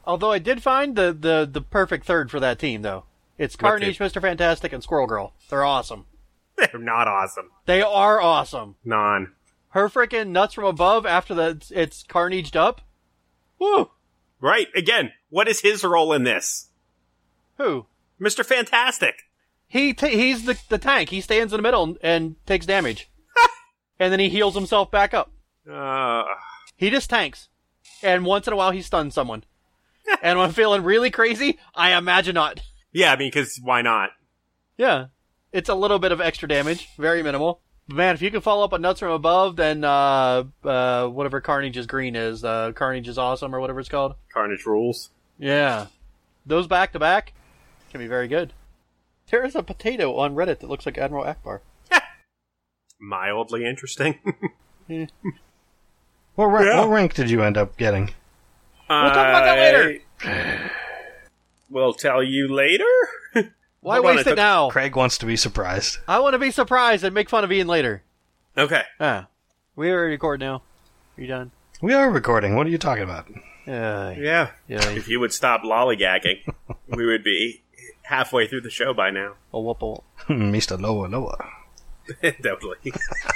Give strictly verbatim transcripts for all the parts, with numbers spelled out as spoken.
Although I did find the, the, the perfect third for that team, though. It's Carnage, Mister Fantastic, and Squirrel Girl. They're awesome. They're not awesome. They are awesome. None. Her freaking nuts from above after the, it's, it's carnaged up. Woo! Right. Again, what is his role in this? Who? Mister Fantastic. He t- He's the, the tank. He stands in the middle and, and takes damage. And then he heals himself back up. Uh... He just tanks. And once in a while he stuns someone. And when I'm feeling really crazy, I imagine not. Yeah, I mean, because why not? Yeah. It's a little bit of extra damage. Very minimal. But man, if you can follow up on nuts from above, then uh, uh, whatever Carnage's green is, uh, Carnage is awesome or whatever it's called. Carnage rules. Yeah. Those back to back can be very good. There is a potato on Reddit that looks like Admiral Akbar. Mildly interesting. Yeah. What, ra- Yeah. what rank did you end up getting? We'll talk about that later. We'll tell you later. Why Hold on, waste I it took- now? Craig wants to be surprised. I want to be surprised and make fun of Ian later. Okay. Ah. We already record now. Are you done? We are recording. What are you talking about? Uh, Yeah. yeah. If you would stop lollygagging, we would be halfway through the show by now. A whoop a whoop. Mister Loa Loa. Totally.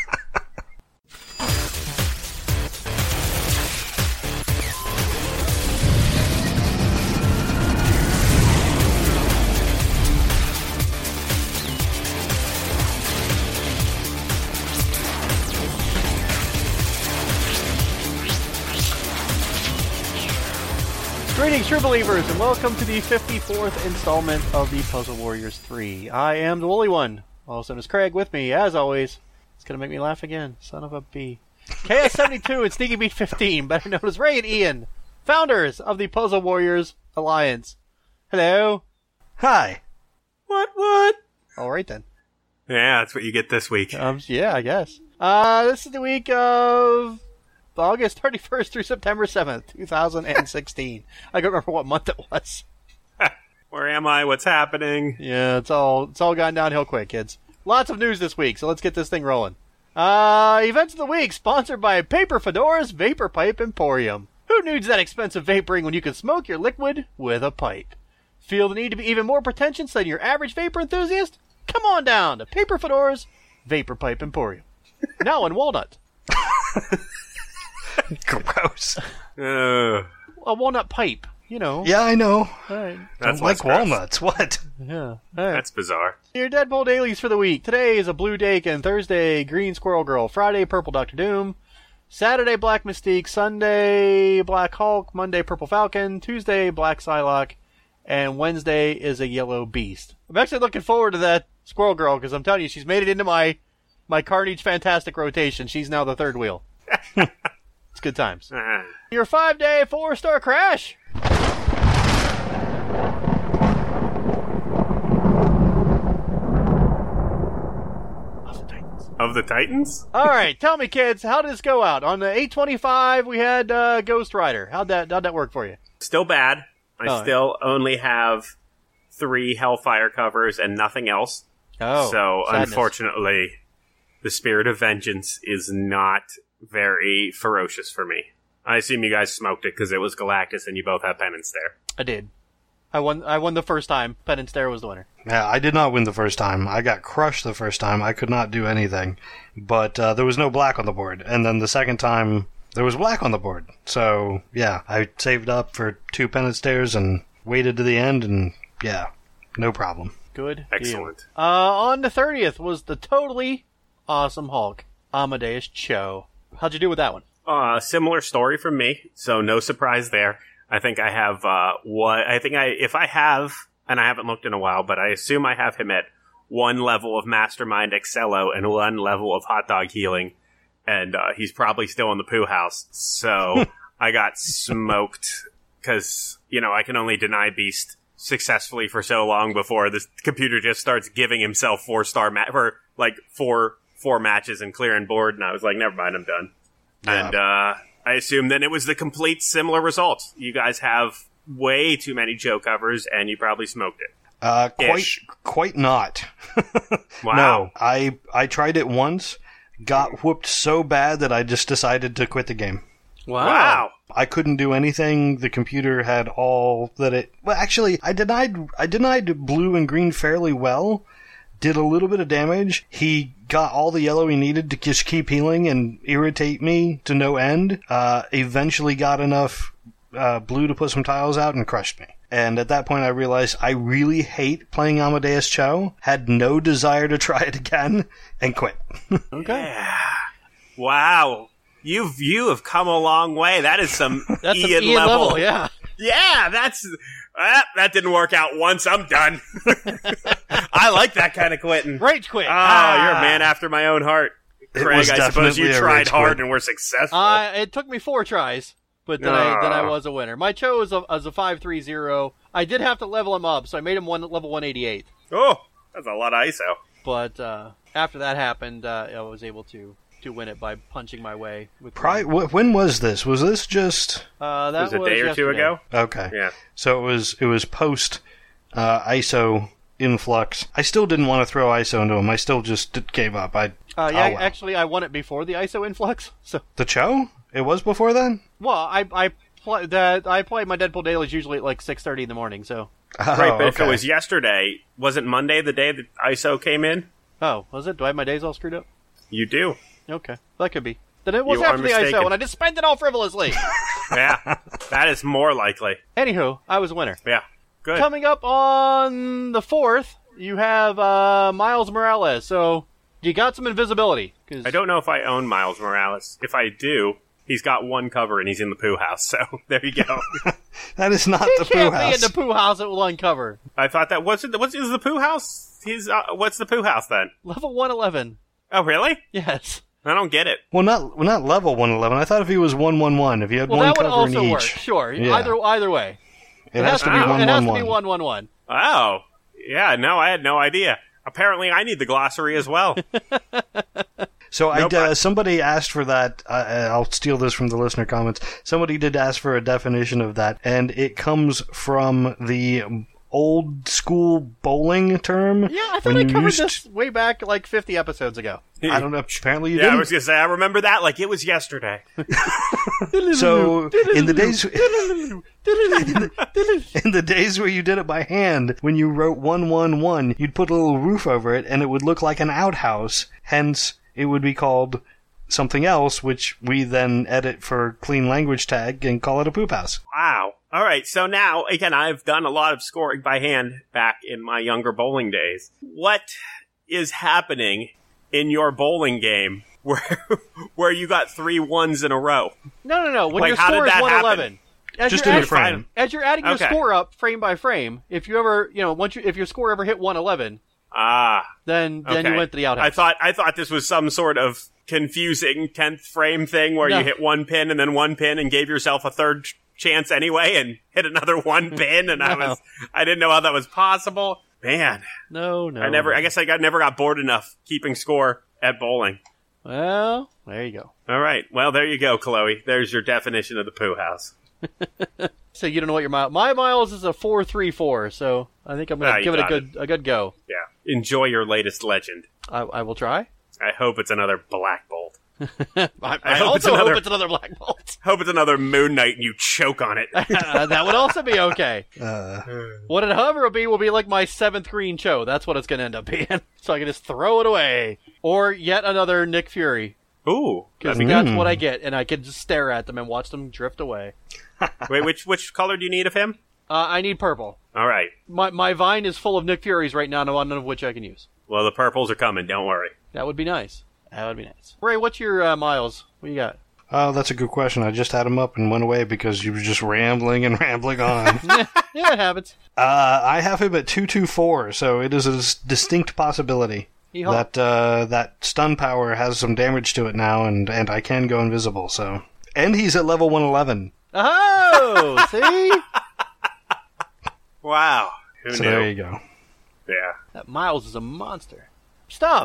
Greetings, true believers, and welcome to the fifty-fourth installment of the Puzzle Warriors three. I am the Woolly One, also known as Craig. With me, as always, it's going to make me laugh again, son of a bee. K S seventy-two and Sneaky Beat fifteen, better known as Ray and Ian, founders of the Puzzle Warriors Alliance. Hello. Hi. What, what? Alright then. Yeah, that's what you get this week. Um, yeah, I guess. Uh, this is the week of August thirty-first through September seventh, two thousand sixteen. I don't remember what month it was. Where am I? What's happening? Yeah, it's all it's all gone downhill quick, kids. Lots of news this week, so let's get this thing rolling. Uh, events of the week sponsored by Paper Fedora's Vapor Pipe Emporium. Who needs that expensive vaporing when you can smoke your liquid with a pipe? Feel the need to be even more pretentious than your average vapor enthusiast? Come on down to Paper Fedora's Vapor Pipe Emporium. Now in Walnut. Gross. Uh, A walnut pipe, you know. Yeah, I know. All right. that's Don't like less gross. walnuts. What? Yeah. All right. That's bizarre. Your Deadpool dailies for the week. Today is a Blue Dakin, Thursday Green Squirrel Girl, Friday Purple Doctor Doom, Saturday Black Mystique, Sunday Black Hulk, Monday Purple Falcon, Tuesday Black Psylocke, and Wednesday is a Yellow Beast. I'm actually looking forward to that Squirrel Girl because I'm telling you, she's made it into my my Carnage Fantastic rotation. She's now the third wheel. It's good times. Ah. Your five-day, four-star crash. Of the Titans? All right, tell me, kids, how did this go out? On the eight twenty-five, we had uh, Ghost Rider. How'd that how'd that work for you? Still bad. I Oh. still only have three Hellfire covers and nothing else. Oh, so, sadness. unfortunately, the Spirit of Vengeance is not very ferocious for me. I assume you guys smoked it because it was Galactus and you both have Penance there. I did. I won. I won the first time. Penance Dare was the winner. Yeah, I did not win the first time. I got crushed the first time. I could not do anything. But uh, there was no black on the board. And then the second time, there was black on the board. So, yeah, I saved up for two penance stairs and waited to the end, and yeah, no problem. Good. Excellent. Deal. Uh, on the thirtieth was the totally awesome Hulk, Amadeus Cho. How'd you do with that one? Uh, similar story from me, so no surprise there. I think I have, uh, what, I think I, if I have, and I haven't looked in a while, but I assume I have him at one level of Mastermind Excello and one level of Hot Dog Healing, and, uh, he's probably still in the poo house, so I got smoked, cause, you know, I can only deny Beast successfully for so long before this computer just starts giving himself four star ma- or, like, four, four matches and clearing board, and I was like, never mind, I'm done. Yeah. And, uh, I assume then it was the complete similar result. You guys have way too many Joe covers, and you probably smoked it. Uh, quite, Ish. quite not. Wow. No, I, I tried it once, got whooped so bad that I just decided to quit the game. Wow. I couldn't do anything. The computer had all that it... Well, actually, I denied I denied blue and green fairly well. Did a little bit of damage. He got all the yellow he needed to just keep healing and irritate me to no end. Uh, eventually got enough uh, blue to put some tiles out and crushed me. And at that point I realized I really hate playing Amadeus Cho, had no desire to try it again, and quit. Okay. Yeah. Wow. You've, you have come a long way. That is some That's Ian, an Ian level. level, yeah. Yeah, that's... Uh, that didn't work out once. I'm done. I like that kind of quitting. Rage quit. Oh, Ah. you're a man after my own heart. It Craig, was I suppose definitely you a tried rage hard quit. and were successful. Uh, it took me four tries, but then, I, then I Ah. was a winner. My Cho is a, is a five three zero. I did have to level him up, so I made him one level one eighty-eight. Oh, that's a lot of I S O. But uh, after that happened, uh, I was able to, to win it by punching my way. With Pri- wh- when was this? Was this just... uh, that Was it a day or two yesterday. ago? Okay. Yeah. So it was it was post uh, I S O influx. I still didn't want to throw I S O into him. I still just did- gave up. I Uh, yeah, oh, well. actually, I won it before the I S O influx. So, The Cho? It was before then? well, I I play that I play my Deadpool dailies usually at like six thirty in the morning. So, Oh, Right, but if it okay. was yesterday, wasn't Monday the day that I S O came in? oh, was it? Do I have my days all screwed up? You do. Okay, that could be. Then it was You are after the I S O, mistaken. and I just spent it all frivolously. Yeah, that is more likely. Anywho, I was a winner. Yeah, good. Coming up on the fourth, you have uh, Miles Morales. So you got some invisibility. Cause I don't know if I own Miles Morales. If I do, he's got one cover and he's in the poo house. So there you go. That is not He the can't poo be house. in the poo house that will uncover. I thought that what's it? What's is the poo house? He's uh, what's the poo house then? Level one eleven. Oh, really? Yes. I don't get it. Well, not well, not level one eleven. I thought if he was one one one, if you had Well, one that would cover in also each, work. Sure. Yeah. Either either way. it has to be Wow. one It has one to be one. one one one. Oh, yeah. No, I had no idea. Apparently, I need the glossary as well. So I Nope, d- I- somebody asked for that. Uh, I'll steal this from the listener comments. Somebody did ask for a definition of that, and it comes from the old school bowling term. Yeah, I thought when I you covered used- this way back like fifty episodes ago. I don't know. Apparently, you Yeah, I didn't. was gonna say I remember that like it was yesterday. So in the days in the days where you did it by hand, when you wrote one one one, you'd put a little roof over it, and it would look like an outhouse. Hence, it would be called something else, which we then edit for clean language tag and call it a poop house. Wow. All right. So now, again, I've done a lot of scoring by hand back in my younger bowling days. What is happening in your bowling game where where you got three ones in a row? No, no, no. When Like, your how did score is that one eleven. happen? As Just you're in adding, the frame. as you're adding your Okay. score up frame by frame, if you ever, you know, once you, if your score ever hit one eleven, Ah. then then Okay. you went to the outhouse. I thought I thought this was some sort of confusing tenth frame thing where No. you hit one pin and then one pin and gave yourself a third ch- chance anyway and hit another one pin and I No. was I didn't know how that was possible. Man, no, no. I never I guess I got never got bored enough keeping score at bowling. Well, there you go. All right. Well, there you go, Chloe. There's your definition of the poo house. So you don't know what your mile. My miles is a four three four. So I think I'm Ah, gonna you give it a got good a good go. Yeah. Enjoy your latest legend. I, I will try. I hope it's another Black Bolt. I, I, hope it's also another- hope it's another Black Bolt. Hope it's another Moon Knight and you choke on it. That would also be okay. Uh, What it however will be will be like my seventh green Cho. That's what it's going to end up being. So I can just throw it away. Or yet another Nick Fury. Ooh. Because Mm. that's what I get, and I can just stare at them and watch them drift away. Wait, which which color do you need of him? Uh, I need purple. All right. My my vine is full of Nick Furies right now, none of which I can use. Well, the purples are coming. Don't worry. That would be nice. That would be nice. Ray, what's your uh, miles? What you got? oh, that's a good question. I just had him up and went away because you were just rambling and rambling on. yeah, it happens. uh, I have him at two two four, so it is a s- distinct possibility Yeehaw. that uh, that stun power has some damage to it now, and, and I can go invisible. So, and he's at level one eleven. Oh, see? Wow. Who So knew? there you go. Yeah. That Miles is a monster. Stuff.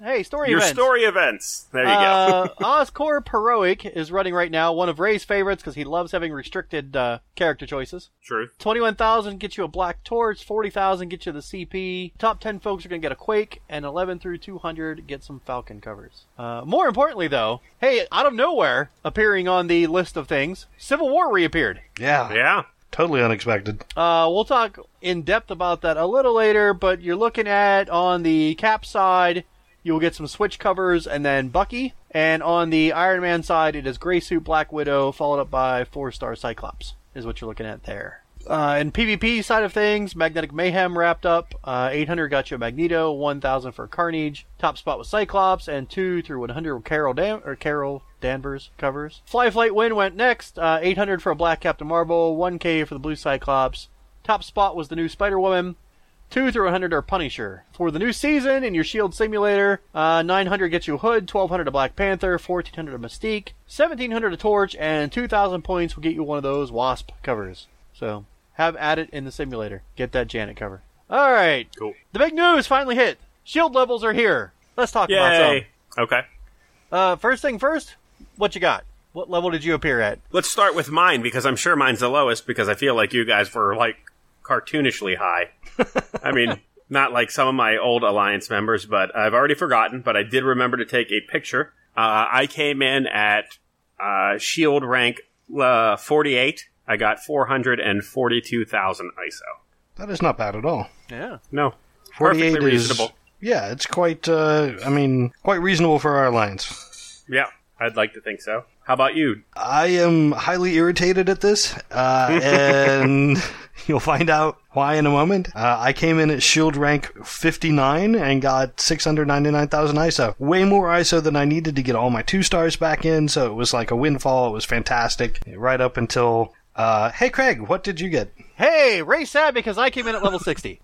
Hey, story Your events. story events. There you uh, go. Oscorp Heroic is running right now, one of Ray's favorites because he loves having restricted uh, character choices. Truth. twenty-one thousand gets you a Black Torch, forty thousand gets you the C P. Top ten folks are going to get a Quake, and eleven through two hundred get some Falcon covers. Uh, more importantly, though, hey, out of nowhere, appearing on the list of things, Civil War reappeared. Yeah. Yeah. Totally unexpected. Uh, we'll talk in depth about that a little later, but you're looking at, on the Cap side, you'll get some Switch covers and then Bucky. And on the Iron Man side, it is Gray Suit, Black Widow, followed up by four-star Cyclops, is what you're looking at there. Uh, in PvP side of things, Magnetic Mayhem wrapped up. Uh, eight hundred got you a Magneto, one thousand for Carnage. Top spot was Cyclops, and two through one hundred with Carol, Dan- or Carol Danvers covers. Fly Flight Win went next. Uh, eight hundred for a Black Captain Marvel, one K for the Blue Cyclops. Top spot was the new Spider-Woman. two through one hundred are Punisher. For the new season in your Shield Simulator, uh, nine hundred gets you Hood, twelve hundred a Black Panther, fourteen hundred a Mystique, seventeen hundred a Torch, and two thousand points will get you one of those Wasp covers. So, have at it in the simulator. Get that Janet cover. Alright. Cool. The big news finally hit. Shield levels are here. Let's talk about some. Yay. Okay. Uh, first thing first, what you got? What level did you appear at? Let's start with mine, because I'm sure mine's the lowest, because I feel like you guys were, like, cartoonishly high. I mean, not like some of my old Alliance members, but I've already forgotten, but I did remember to take a picture. Uh, I came in at uh, Shield rank uh, forty-eight. I got four hundred forty-two thousand I S O. That is not bad at all. Yeah. No. forty-eight Perfectly is reasonable. Yeah, it's quite. Uh, I mean, quite reasonable for our alliance. Yeah, I'd like to think so. How about you? I am highly irritated at this, uh, and you'll find out why in a moment. Uh, I came in at Shield rank fifty-nine and got six hundred ninety-nine thousand I S O. Way more I S O than I needed to get all my two stars back in, so it was like a windfall. It was fantastic. Right up until... Uh, hey, Craig, what did you get? Hey, Ray sad because I came in at level sixty.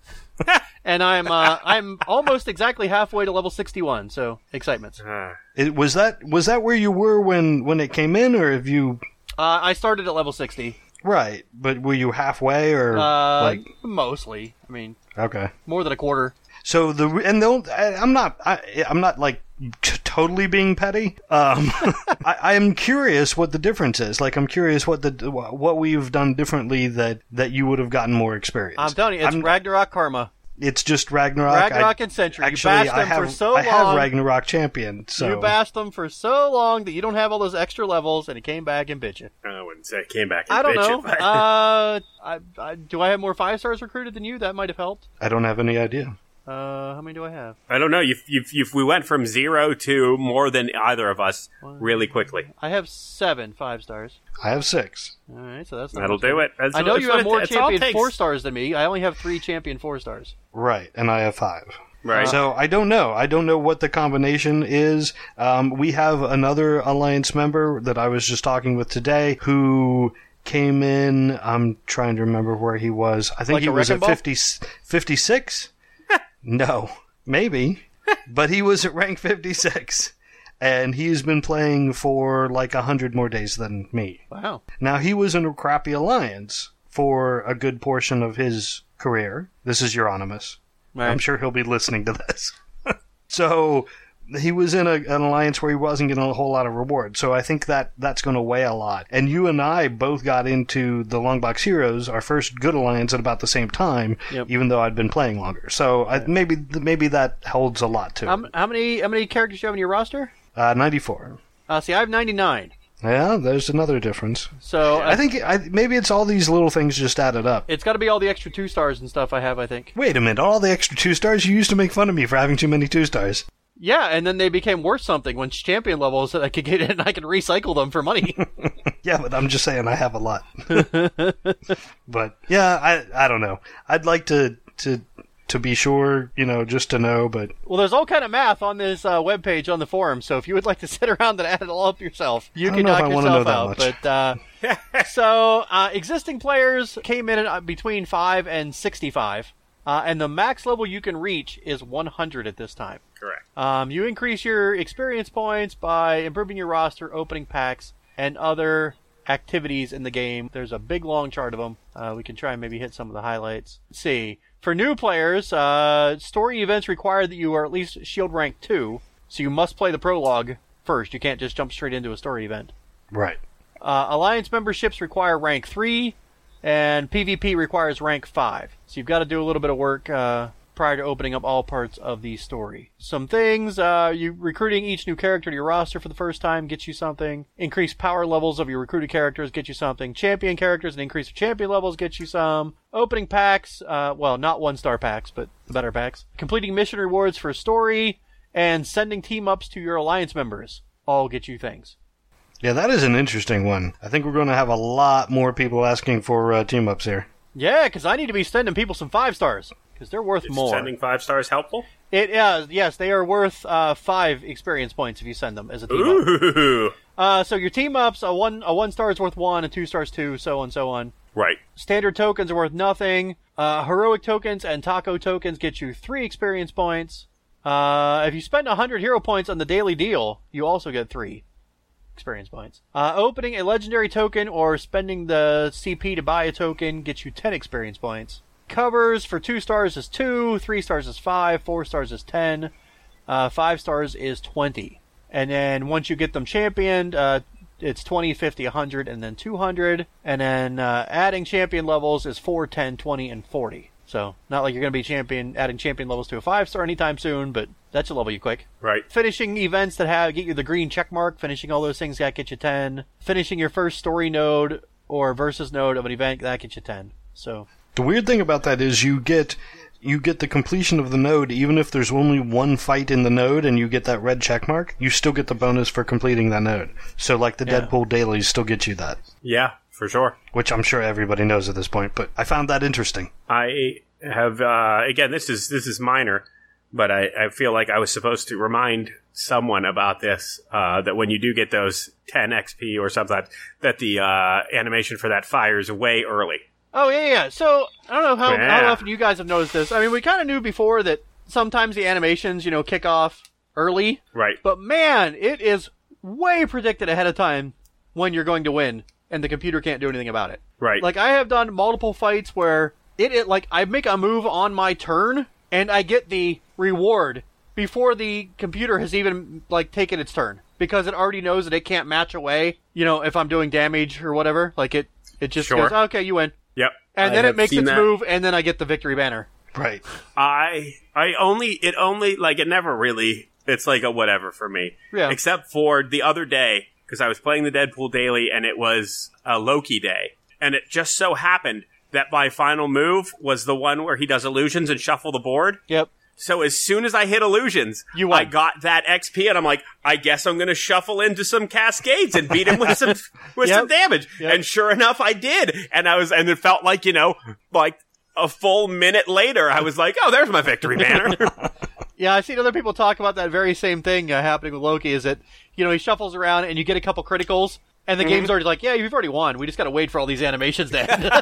And I'm uh, I'm almost exactly halfway to level sixty-one, so excitement. Uh, It, was that was that where you were when, when it came in, or have you... Uh, I started at level sixty. Right, but were you halfway, or Uh, like... mostly. I mean, Okay. more than a quarter. So the and they'll, I, I'm not I, I'm not like t- totally being petty. Um, I, I'm curious what the difference is. Like I'm curious what the what we've done differently that, that you would have gotten more experience. I'm telling you, it's I'm- Ragnarok Karma. It's just Ragnarok. Ragnarok I, and Sentry. Actually, you bashed I them have for so I have long. Ragnarok champion. So You bashed them for so long that you don't have all those extra levels, and it came back and bit you. I wouldn't say it came back and I don't bitch know. it, but- uh, I, I, do I have more five stars recruited than you? That might have helped. I don't have any idea. Uh, how many do I have? I don't know. You, you, you, we went from zero to more than either of us really quickly. I have seven five stars. I have six. All right, so that's not That'll much. do it. That's I know what- you that's have what more it- it's all it champion takes. four stars than me. I only have three champion four stars. Right, and I have five. Right. So I don't know. I don't know what the combination is. Um, we have another Alliance member that I was just talking with today who came in. I'm trying to remember where he was. I think Like he a was wrecking at ball? fifty, fifty-six? No, maybe. But he was at rank fifty-six. And he's been playing for like a hundred more days than me. Wow. Now, he was in a crappy alliance for a good portion of his career. This is Euronymous. Right. I'm sure he'll be listening to this. So he was in a, an alliance where he wasn't getting a whole lot of reward. So I think that that's going to weigh a lot. And you and I both got into the Longbox Heroes, our first good alliance, at about the same time, Yep. even though I'd been playing longer. So I, maybe maybe that holds a lot too. How, how many how many characters do you have in your roster? Uh, ninety-four. Uh, see, I have ninety-nine. Yeah, there's another difference. So I think I, maybe it's all these little things just added up. it's got to be all the extra two stars and stuff I have. I think. Wait a minute, all the extra two stars? You used to make fun of me for having too many two stars. Yeah, and then they became worth something when champion levels that I could get in and I could recycle them for money. Yeah, but I'm just saying I have a lot. But yeah, I I don't know. I'd like to to to be sure, you know, just to know, but Well, there's all kind of math on this uh, webpage on the forum, so if you would like to sit around and add it all up yourself, you I don't can know if knock I wanna yourself know that out. much. But uh, so uh, existing players came in at uh, between five and sixty-five, uh, and the max level you can reach is one hundred at this time. Correct. Um, you increase your experience points by improving your roster, opening packs, and other activities in the game. There's a big long chart of them. Uh, we can try and maybe hit some of the highlights. Let's see. For new players, uh, story events require that you are at least Shield rank two. So you must play the prologue first. You can't just jump straight into a story event. Right. Uh, Alliance memberships require rank three, and PvP requires rank five. So you've got to do a little bit of work uh, prior to opening up all parts of the story. Some things, uh, you recruiting each new character to your roster for the first time gets you something. Increased power levels of your recruited characters get you something. Champion characters and increase of champion levels get you some. Opening packs, uh, well, not one-star packs, but the better packs. Completing mission rewards for story, and sending team-ups to your Alliance members all get you things. Yeah, that is an interesting one. I think we're going to have a lot more people asking for uh, team-ups here. Yeah, because I need to be sending people some five stars. Because they're worth Is more. sending five stars helpful? It uh, yes, they are worth uh, five experience points if you send them as a team up. Ooh. Uh, so your team ups, a one a one star is worth one, a two stars two, so on and so on. Right. Standard tokens are worth nothing. Uh, heroic tokens and taco tokens get you three experience points. Uh, if you spend a hundred hero points on the daily deal, you also get three experience points. Uh, opening a legendary token or spending the C P to buy a token gets you ten experience points. Covers for two stars is two, three stars is five, four stars is ten, uh, five stars is twenty. And then once you get them championed, uh, it's twenty, fifty, one hundred, and then two hundred. And then uh, adding champion levels is four, ten, twenty, and forty. So not like you're going to be champion adding champion levels to a five star anytime soon, but that should level you quick. Right. Finishing events that have get you the green check mark, finishing all those things that get you ten. Finishing your first story node or versus node of an event, that gets you ten. So the weird thing about that is you get you get the completion of the node even if there's only one fight in the node and you get that red check mark, you still get the bonus for completing that node. So like the Yeah. Deadpool dailies still get you that. Yeah, for sure. Which I'm sure everybody knows at this point, but I found that interesting. I have, uh, again, this is this is minor, but I, I feel like I was supposed to remind someone about this, uh, that when you do get those ten X P or something, that the uh, animation for that fires way early. Oh, yeah, yeah. So, I don't know how, Yeah. how often you guys have noticed this. I mean, we kind of knew before that sometimes the animations, you know, kick off early. Right. But, man, it is way predicted ahead of time when you're going to win, and the computer can't do anything about it. Right. Like, I have done multiple fights where it, it like, I make a move on my turn, and I get the reward before the computer has even, like, taken its turn. Because it already knows that it can't match away, you know, if I'm doing damage or whatever. Like, it, it just Sure. goes, okay, you win. Yep. And I then it have makes seen its that. move, and then I get the victory banner. Right. I I only it only like it never really it's like a whatever for me. Yeah. Except for the other day because I was playing the Deadpool daily and it was a Loki day, and it just so happened that my final move was the one where he does illusions and shuffle the board. Yep. So as soon as I hit illusions, You won. I got that X P, and I'm like, I guess I'm going to shuffle into some cascades and beat him with some with Yep. some damage. Yep. And sure enough, I did. And I was, and it felt like you know, like a full minute later, I was like, oh, there's my victory banner. Yeah, I've seen other people talk about that very same thing uh, happening with Loki, is that, you know, he shuffles around and you get a couple criticals, and the Mm-hmm. game's already like, yeah, you've already won. We just got to wait for all these animations to end.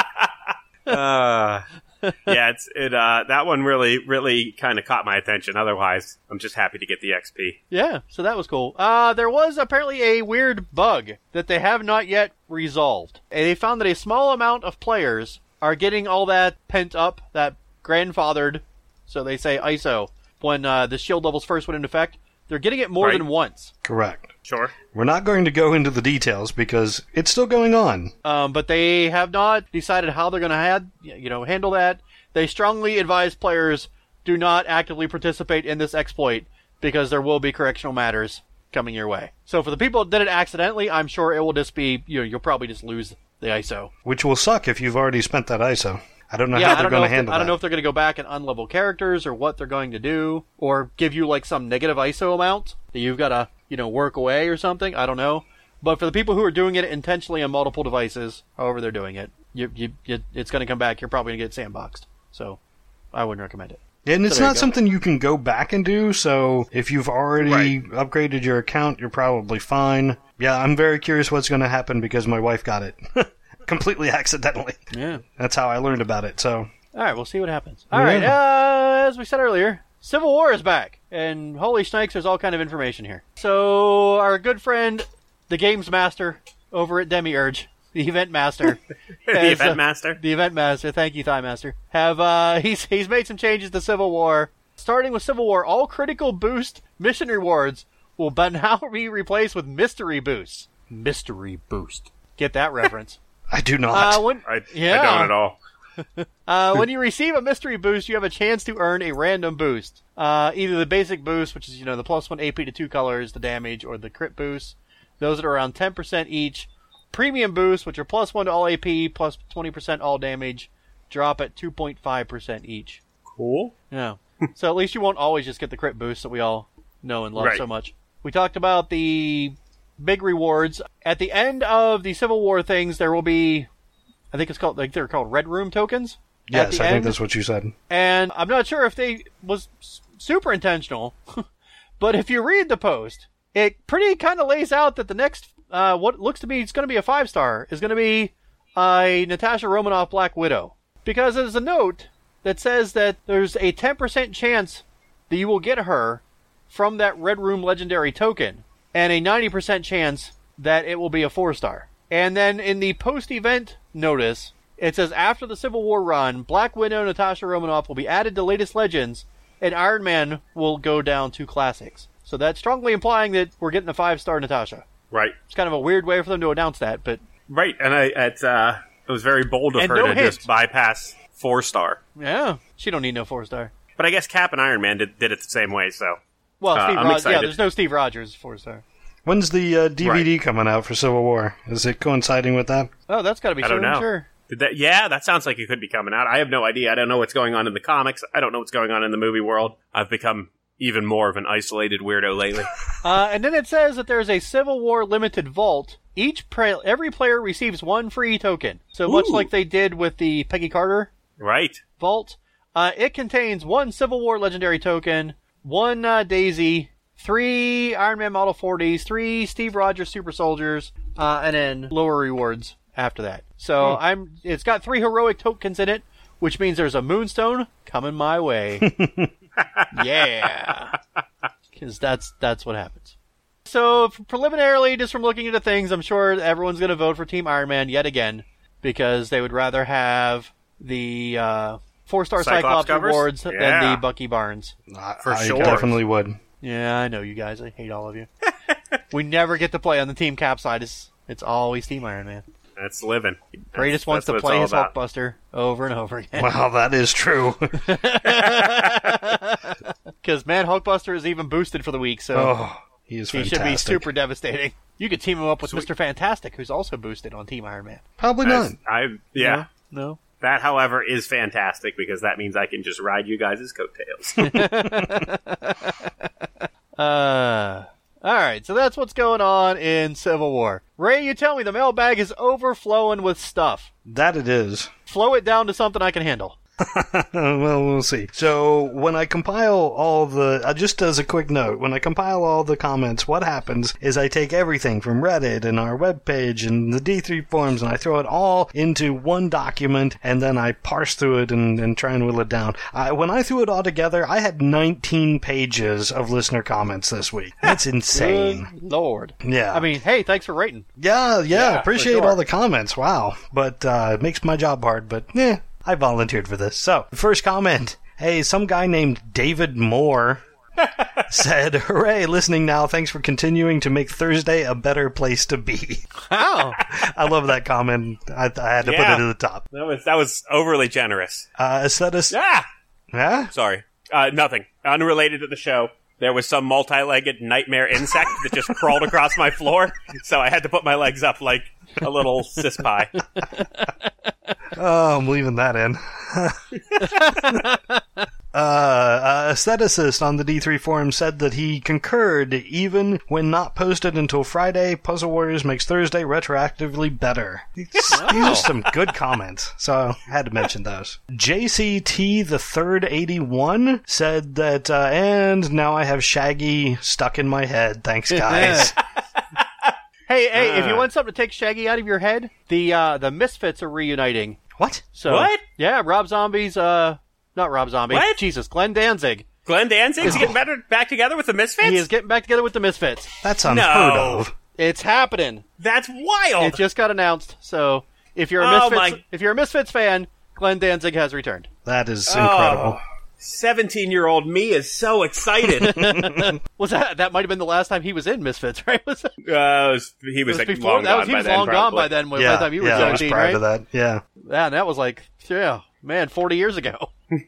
uh, yeah, it's it. Uh, that one really, really kind of caught my attention. Otherwise, I'm just happy to get the X P. Yeah, so that was cool. Uh, there was apparently a weird bug that they have not yet resolved. And they found that a small amount of players are getting all that pent up, that grandfathered, so they say I S O, when uh, the shield levels first went into effect. They're getting it more Right. than once. Correct. Sure. We're not going to go into the details because it's still going on. Um, but they have not decided how they're going to had, you know, handle that. They strongly advise players do not actively participate in this exploit because there will be correctional matters coming your way. So for the people that did it accidentally, I'm sure it will just be, you know, you'll probably just lose the I S O. Which will suck if you've already spent that I S O. I don't know yeah, how I they're don't know. going If to handle I don't that. know if they're going to go back and unlevel characters or what they're going to do, or give you like some negative I S O amount that you've got to, you know, work away or something. I don't know. But for the people who are doing it intentionally on multiple devices, however they're doing it, you, you, you it's going to come back. You're probably going to get sandboxed. So I wouldn't recommend it. And it's So there not you go. something you can go back and do, so if you've already Right. upgraded your account, you're probably fine. Yeah, I'm very curious what's going to happen because my wife got it. Completely accidentally. Yeah. That's how I learned about it, so... All right, we'll see what happens. All Yeah. right, uh, as we said earlier, Civil War is back, and holy snakes, there's all kind of information here. So our good friend, the Games Master over at Demiurge, the Event Master, The has, event uh, master. the Event Master, thank you, Thigh Master, have uh, he's he's made some changes to Civil War. starting with Civil War, all critical boost mission rewards will but now be replaced with mystery boosts. Mystery boost. Get that reference? I do not. Uh, when, I, yeah. I don't at all. uh, when you receive a mystery boost, you have a chance to earn a random boost. Uh, either the basic boost, which is, you know, the plus one A P to two colors, the damage, or the crit boost. Those that are around ten percent each. Premium boosts, which are plus one to all A P, plus twenty percent all damage, drop at two point five percent each. Cool. Yeah. So at least you won't always just get the crit boost that we all know and love Right. so much. We talked about the big rewards. At the end of the Civil War things, there will be, I think it's called, like they're called Red Room tokens. Yes, I end. think that's what you said. And I'm not sure if they was super intentional, but if you read the post, it pretty kind of lays out that the next, uh, what looks to be, it's going to be a five star, is going to be a Natasha Romanoff Black Widow. Because there's a note that says that there's a ten percent chance that you will get her from that Red Room Legendary token, and a ninety percent chance that it will be a four star. And then in the post-event notice, it says, after the Civil War run, Black Widow and Natasha Romanoff will be added to latest Legends, and Iron Man will go down to Classics. So that's strongly implying that we're getting a five-star Natasha. Right. It's kind of a weird way for them to announce that, but... Right, and I, it, uh, it was very bold of And her no to hint. just bypass four-star. yeah, she don't need no four-star. But I guess Cap and Iron Man did, did it the same way, so... Well, Uh, Steve I'm Rogers... Yeah, excited. there's no Steve Rogers four-star. When's the uh, D V D Right. coming out for Civil War? Is it coinciding with that? Oh, that's got to be I soon, don't know. sure. Did that, yeah, that sounds like it could be coming out. I have no idea. I don't know what's going on in the comics. I don't know what's going on in the movie world. I've become even more of an isolated weirdo lately. Uh, and then it says that there's a Civil War limited vault. Each pra- every player receives one free token. So much Ooh. like they did with the Peggy Carter Right. vault. Uh, it contains one Civil War legendary token, one uh, Daisy, three Iron Man Model forties, three Steve Rogers Super Soldiers, uh, and then lower rewards after that. So I'm. It's got three heroic tokens in it, which means there's a Moonstone coming my way. Yeah, because that's that's what happens. So preliminarily, just from looking into things, I'm sure everyone's going to vote for Team Iron Man yet again because they would rather have the uh, four-star Cyclops Cyclops, covers? rewards than Yeah. the Bucky Barnes. I, For I sure. definitely would. Yeah, I know you guys. I hate all of you. We never get to play on the Team Cap side. It's, it's always Team Iron Man. That's living. Brady just wants that's to what play it's his all about. Hulkbuster over and over again. Well, that is true. Because, man, Hulkbuster is even boosted for the week, so Oh, he is he fantastic. should be super devastating. You could team him up with Mister Fantastic, who's also boosted on Team Iron Man. Probably not. I, yeah. No? That, however, is fantastic because that means I can just ride you guys' coattails. Uh, alright, so that's what's going on in Civil War. Ray, you tell me the mailbag is overflowing with stuff. That it is. Flow it down to something I can handle. Well, we'll see. So, when I compile all the, uh, just as a quick note, when I compile all the comments, what happens is I take everything from Reddit and our webpage and the D three forums and I throw it all into one document and then I parse through it and, and try and whittle it down. I, when I threw it all together, I had nineteen pages of listener comments this week. That's insane. Good Lord. Yeah. I mean, hey, thanks for rating. Yeah, yeah, Yeah, appreciate for sure. all the comments. Wow. But uh, it makes my job hard, but eh, I volunteered for this. So, first comment. Hey, some guy named David Moore said, hooray, listening now. Thanks for continuing to make Thursday a better place to be. Wow. I love that comment. I, I had to Yeah. put it at the top. that was that was overly generous. Uh, Aesthetis. Ah! Yeah? Sorry. Uh, nothing. Unrelated to the show. There was some multi-legged nightmare insect that just crawled across my floor, so I had to put my legs up like a little cis pie. Oh, I'm leaving that in. uh, uh, Aestheticist on the D three forum said that he concurred, even when not posted until Friday, Puzzle Warriors makes Thursday retroactively better. These, these are some good comments, so I had to mention those. J C T the third eighty-one said that, uh, and now I have Shaggy stuck in my head. Thanks, guys. Hey, hey, if you Uh. want something to take Shaggy out of your head, the uh, the Misfits are reuniting. What? So What? Yeah, Rob Zombie's uh not Rob Zombie. What? Jesus, Glenn Danzig. Glenn Danzig's getting better back together with the Misfits? He is getting back together with the Misfits. That's unheard No. of. It's happening. That's wild! It just got announced. So if you're a Oh, Misfits my- if you're a Misfits fan, Glenn Danzig has returned. That is Oh. incredible. seventeen-year-old me is so excited. Was that that might have been the last time he was in Misfits, right? Was it, Uh, was, he was, was like, before long that was gone he by was then, long gone probably. by then. By yeah, the time you were yeah, that was seventeen, prior right? to that. Yeah. Yeah, and that was like yeah, man, forty years ago.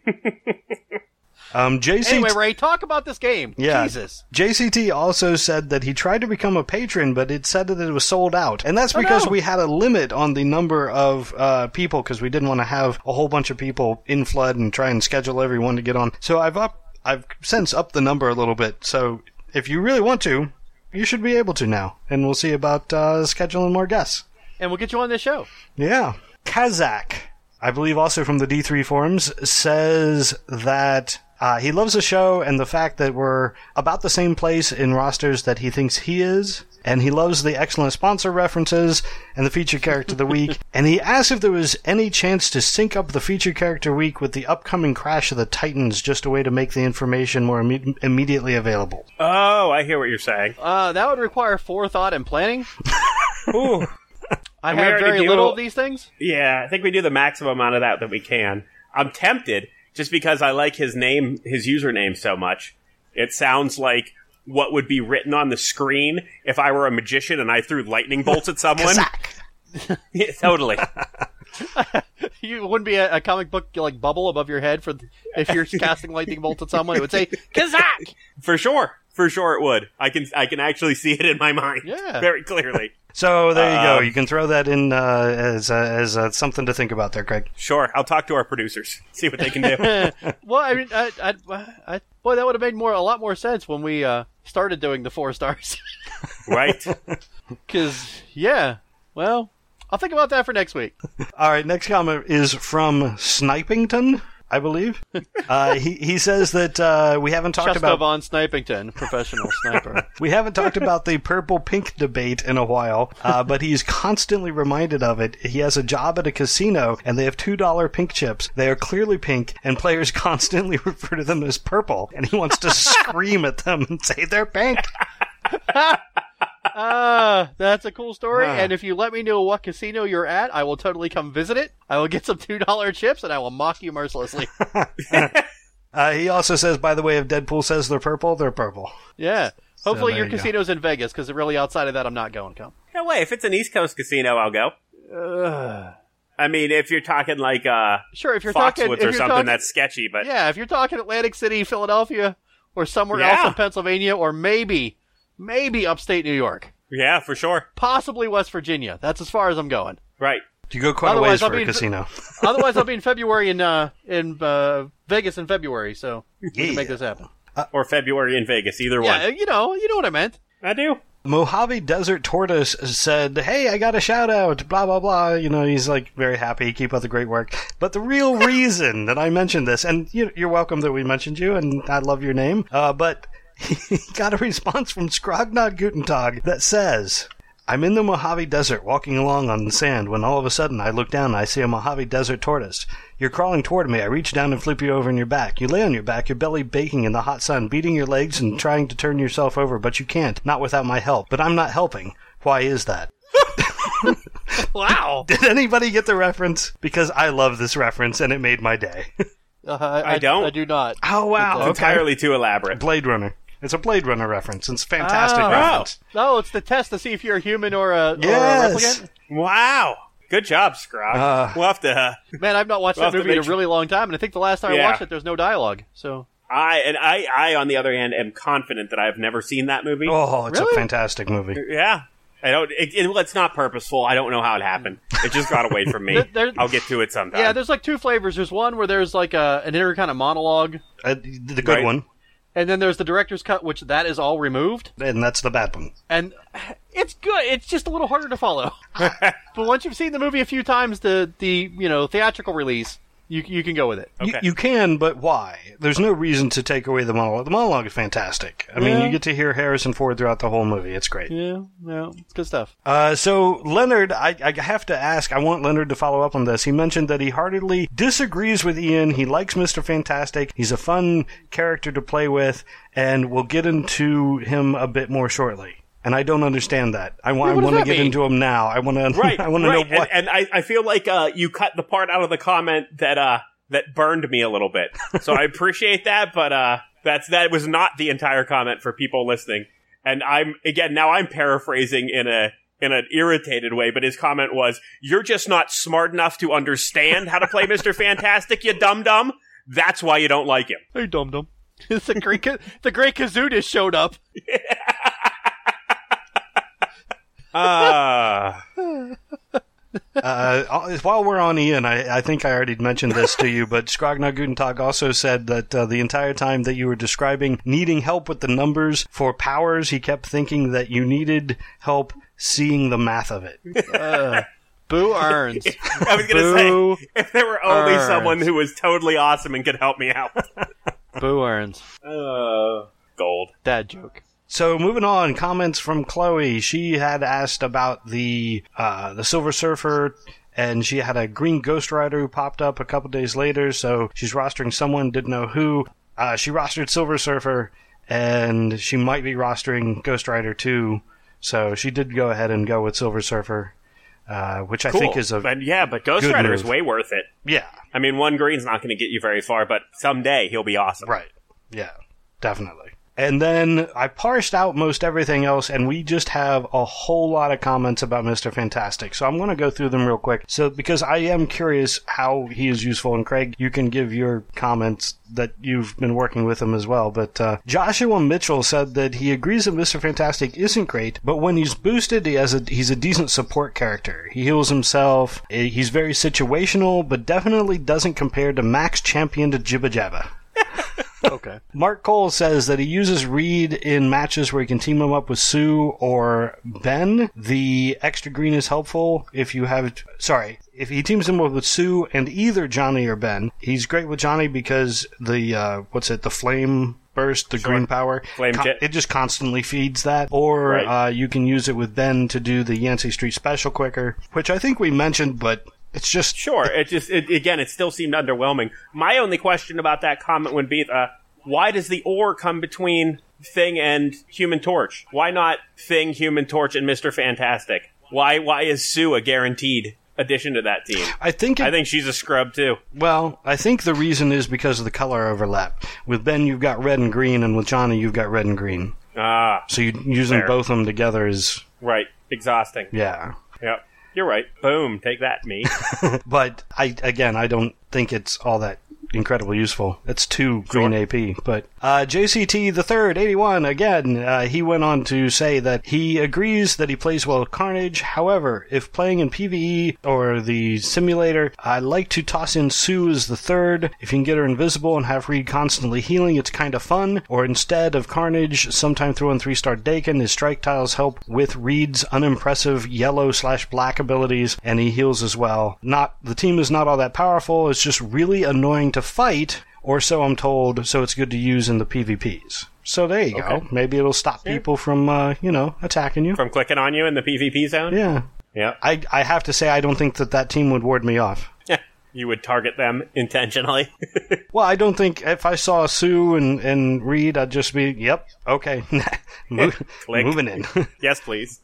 Um, J C T, Anyway, Ray, talk about this game. yeah, Jesus. J C T also said that he tried to become a patron, but it said that it was sold out, and that's Oh, because no. we had a limit on the number of uh, people because we didn't want to have a whole bunch of people in flood and try and schedule everyone to get on. So I've up, I've since upped the number a little bit. So if you really want to, you should be able to now, and we'll see about uh, scheduling more guests. And we'll get you on this show. Yeah. Kazak, I believe also from the D three forums, says that uh, he loves the show and the fact that we're about the same place in rosters that he thinks he is. And he loves the excellent sponsor references and the feature character of the week. And he asked if there was any chance to sync up the feature character week with the upcoming Crash of the Titans, just a way to make the information more imme- immediately available. Oh, I hear what you're saying. Uh, that would require forethought and planning. Ooh. I And we have already very do- little of these things. Yeah, I think we do the maximum amount of that that we can. I'm tempted, just because I like his name, his username so much. It sounds like what would be written on the screen if I were a magician and I threw lightning bolts at someone. Kazak! Yeah, totally. You wouldn't be a, a comic book like bubble above your head for if you're casting lightning bolts at someone. It would say Kazak. For sure. For sure it would. I can I can actually see it in my mind. Yeah. Very clearly. So there you go. Um, You can throw that in uh, as uh, as uh, something to think about there, Craig. Sure. I'll talk to our producers. See what they can do. Well, I mean, I, I, I, boy, that would have made more a lot more sense when we uh, started doing the four stars. Right? Because yeah, well, I'll think about that for next week. All right, next comment is from Snipington, I believe. Uh, he he says that uh, we haven't talked Chester about von Snipington, professional sniper. we haven't talked about the purple pink debate in a while, uh, but he's constantly reminded of it. He has a job at a casino, and they have two dollar pink chips. They are clearly pink, and players constantly refer to them as purple, and he wants to scream at them and say they're pink. Ah, that's a cool story. Ah. And if you let me know what casino you're at, I will totally come visit it. I will get some two dollar chips, and I will mock you mercilessly. Uh, he also says, by the way, if Deadpool says they're purple, they're purple. Yeah. Hopefully there your you go. casino's in Vegas, because really outside of that, I'm not going. Come. No way. If it's an East Coast casino, I'll go. Ugh. I mean, if you're talking like uh, Sure, if you're Foxwoods talking, if or you're something, talking, that's sketchy. But yeah, if you're talking Atlantic City, Philadelphia, or somewhere Yeah. else in Pennsylvania, or maybe, maybe upstate New York, yeah, for sure. possibly West Virginia. That's as far as I'm going. Right. You go quite a Otherwise, ways I'll for be a in- casino. Otherwise, I'll be in February in uh, in uh, Vegas in February, so we Yeah. can make this happen. Or February in Vegas, either Yeah, one. you know, you know what I meant. I do. Mojave Desert Tortoise said, hey, I got a shout out, blah, blah, blah. You know, he's like very happy. Keep up the great work. But the real reason that I mentioned this, and you, you're welcome that we mentioned you, and I love your name, uh, but he got a response from Scrognod Gutentag that says, I'm in the Mojave Desert walking along on the sand when all of a sudden I look down and I see a Mojave Desert tortoise. You're crawling toward me. I reach down and flip you over on your back. You lay on your back, your belly baking in the hot sun, beating your legs and trying to turn yourself over, but you can't. Not without my help. But I'm not helping. Why is that? Wow. Did anybody get the reference? Because I love this reference and it made my day. Uh, I, I don't. I do not. Oh, wow. It's entirely too elaborate. Blade Runner. It's a Blade Runner reference. It's a fantastic Oh. reference. No, it's the test to see if you're a human or a, Yes. or a replicant. Wow. Good job, Scrog. Uh, we'll have to... Uh, Man, I've not watched Well, that if the movie in a major- really long time, and I think the last time I Yeah. watched it, there's no dialogue. So I and I, I, on the other hand, am confident that I've never seen that movie. Oh, it's Really? a fantastic movie. Yeah. I don't. It, it, well, it's not purposeful. I don't know how it happened. It just got away from me. There- there- I'll get to it sometime. yeah, there's like two flavors. There's one where there's like a an inner kind of monologue, Uh, the good Right. one, and then there's the director's cut, which that is all removed, and that's the bad one. and it's good. It's just a little harder to follow. But once you've seen the movie a few times, the the you know theatrical release, you you can go with it. You, Okay. you can, but why? There's no reason to take away the monologue. The monologue is fantastic. I mean, Yeah. you get to hear Harrison Ford throughout the whole movie. It's great. Yeah, no, it's good stuff. Uh, so, Leonard, I, I have to ask, I want Leonard to follow up on this. He mentioned that he heartily disagrees with Ian. He likes Mister Fantastic. He's a fun character to play with, and we'll get into him a bit more shortly. And I don't understand that. I, wa- Yeah, I what does want to that get mean? into him now. I want to. Right. I want to right. know what. And, and I, I feel like uh, you cut the part out of the comment that uh, that burned me a little bit. So I appreciate that, but uh, that's that was not the entire comment for people listening. And I'm again now I'm paraphrasing in a in an irritated way, but his comment was, "You're just not smart enough to understand how to play Mister Fantastic, you dum dum. That's why you don't like him." Hey, dum dum. It's the great the great Kazudis showed up. Ah. Uh, while we're on Ian, I, I think I already mentioned this to you, but Skrogna Guten Tag also said that uh, the entire time that you were describing needing help with the numbers for powers, he kept thinking that you needed help seeing the math of it. Uh, Boo earns. I was going to say, if there were only earns. someone who was totally awesome and could help me out. Boo earns. Uh, gold. Dad joke. So moving on, comments from Chloe. She had asked about the uh, the Silver Surfer, and she had a green Ghost Rider who popped up a couple days later, so she's rostering someone, didn't know who. Uh, she rostered Silver Surfer, and she might be rostering Ghost Rider too, so she did go ahead and go with Silver Surfer, uh, which I cool. think is a but Yeah, but Ghost Rider move. is way worth it. Yeah. I mean, one green's not going to get you very far, but someday he'll be awesome. Right. Yeah, definitely. And then I parsed out most everything else, and we just have a whole lot of comments about Mister Fantastic. So I'm going to go through them real quick. So because I am curious how he is useful, and Craig, you can give your comments that you've been working with him as well. But uh, Joshua Mitchell said that he agrees that Mister Fantastic isn't great, but when he's boosted, he has a, he's a decent support character. He heals himself. He's very situational, but definitely doesn't compare to Max Champion to Jibba Jabba. Okay. Mark Cole says that he uses Reed in matches where he can team him up with Sue or Ben. The extra green is helpful if you have... Sorry. If he teams him up with Sue and either Johnny or Ben, he's great with Johnny because the, uh, what's it, the flame burst, the sure. green power, flame con- kit. It just constantly feeds that. Or right. uh, you can use it with Ben to do the Yancey Street special quicker, which I think we mentioned, but... It's just... Sure, it just, it, again, it still seemed underwhelming. My only question about that comment would be, uh, why does the or come between Thing and Human Torch? Why not Thing, Human Torch, and Mister Fantastic? Why Why is Sue a guaranteed addition to that team? I think it, I think she's a scrub, too. Well, I think the reason is because of the color overlap. With Ben, you've got red and green, and with Johnny, you've got red and green. Ah. So you, using fair. both of them together is... Right. Exhausting. Yeah. Yep. You're right. Boom. Take that, me. But, I again, I don't think it's all that incredibly useful. It's two green sure. A P. But uh, J C T the third, eighty-one, again, uh, he went on to say that he agrees that he plays well with Carnage. However, if playing in PvE or the simulator, I like to toss in Sue as the third. If you can get her invisible and have Reed constantly healing, it's kind of fun. Or instead of Carnage, sometime throw in three-star Dakin. His strike tiles help with Reed's unimpressive yellow slash black abilities, and he heals as well. Not the team is not all that powerful. It's just really annoying to fight, or so I'm told, so it's good to use in the PvPs. So there you okay. go. Maybe it'll stop yeah. people from, uh, you know, attacking you. From clicking on you in the PvP zone? Yeah. Yeah. I, I have to say, I don't think that that team would ward me off. Yeah. You would target them intentionally? Well, I don't think if I saw Sue and, and Reed, I'd just be, yep, okay. Move, moving in. Yes, please.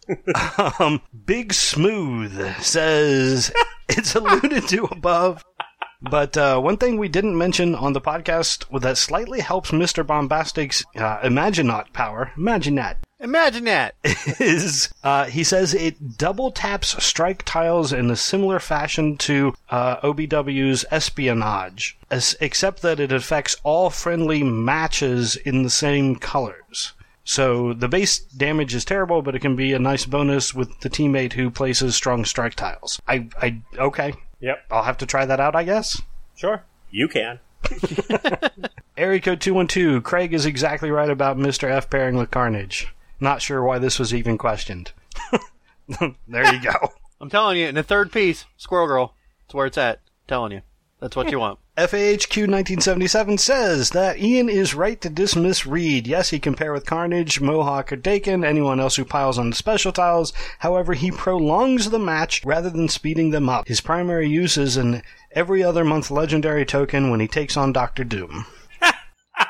um, Big Smooth says, it's alluded to above. But uh, one thing we didn't mention on the podcast that slightly helps Mister Bombastic's uh, Imaginaut power, imagine that, Imagine that. is, uh, he says it double taps strike tiles in a similar fashion to uh, O B W's Espionage, as, except that it affects all friendly matches in the same colors. So the base damage is terrible, but it can be a nice bonus with the teammate who places strong strike tiles. I, I, okay. Yep. I'll have to try that out, I guess. Sure. You can. Area code two one two. Craig is exactly right about Mister F pairing with Carnage. Not sure why this was even questioned. There you go. I'm telling you, in the third piece, Squirrel Girl. That's where it's at. Telling you. That's what you want. F A H Q nineteen seventy-seven says that Ian is right to dismiss Reed. Yes, he can pair with Carnage, Mohawk, or Dakin, anyone else who piles on the special tiles. However, he prolongs the match rather than speeding them up. His primary use is an every other month legendary token when he takes on Doctor Doom.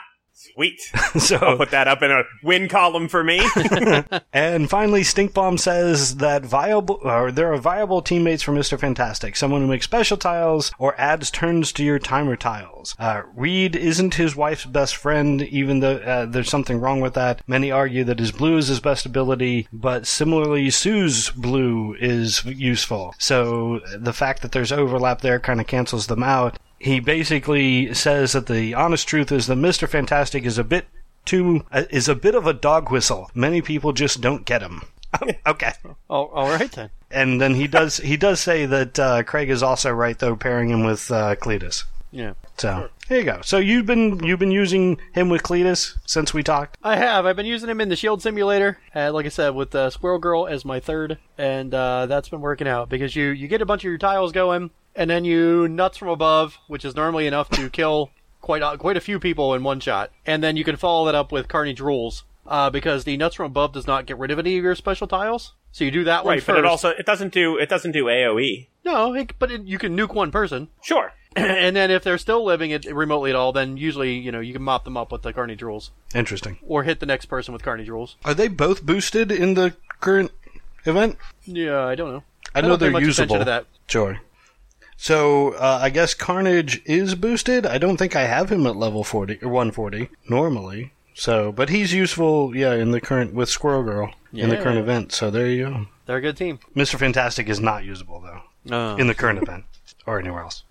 Sweet. So I'll put that up in a win column for me. And finally, Stinkbomb says that viable, or there are viable teammates for Mister Fantastic. Someone who makes special tiles or adds turns to your timer tiles. Uh, Reed isn't his wife's best friend, even though uh, there's something wrong with that. Many argue that his blue is his best ability, but similarly, Sue's blue is useful. So the fact that there's overlap there kind of cancels them out. He basically says that the honest truth is that Mister Fantastic is a bit too uh, is a bit of a dog whistle. Many people just don't get him. Okay. Oh, all right then. And then he does he does say that uh, Craig is also right though, pairing him with uh, Cletus. Yeah. So there you go. So you've been you've been using him with Cletus since we talked. I have. I've been using him in the Shield Simulator, uh, like I said, with uh, Squirrel Girl as my third, and uh, that's been working out because you you get a bunch of your tiles going, and then you nuts from above, which is normally enough to kill quite a, quite a few people in one shot, and then you can follow that up with Carnage Rules, uh, because the nuts from above does not get rid of any of your special tiles. So you do that one right, first. but it also it doesn't do it doesn't do A O E. No, it, but it, you can nuke one person. Sure. And then if they're still living it remotely at all, then usually, you know, you can mop them up with the Carnage Rules. Interesting. Or hit the next person with Carnage Rules. Are they both boosted in the current event? Yeah, I don't know. I, I know don't pay they're much attention usable. to that. Sure. So uh, I guess Carnage is boosted. I don't think I have him at level forty or one forty normally. So, but he's useful, yeah, in the current with Squirrel Girl in the Yeah. current event. So there you go. They're a good team. Mister Fantastic is not usable though Oh. in the current event or anywhere else.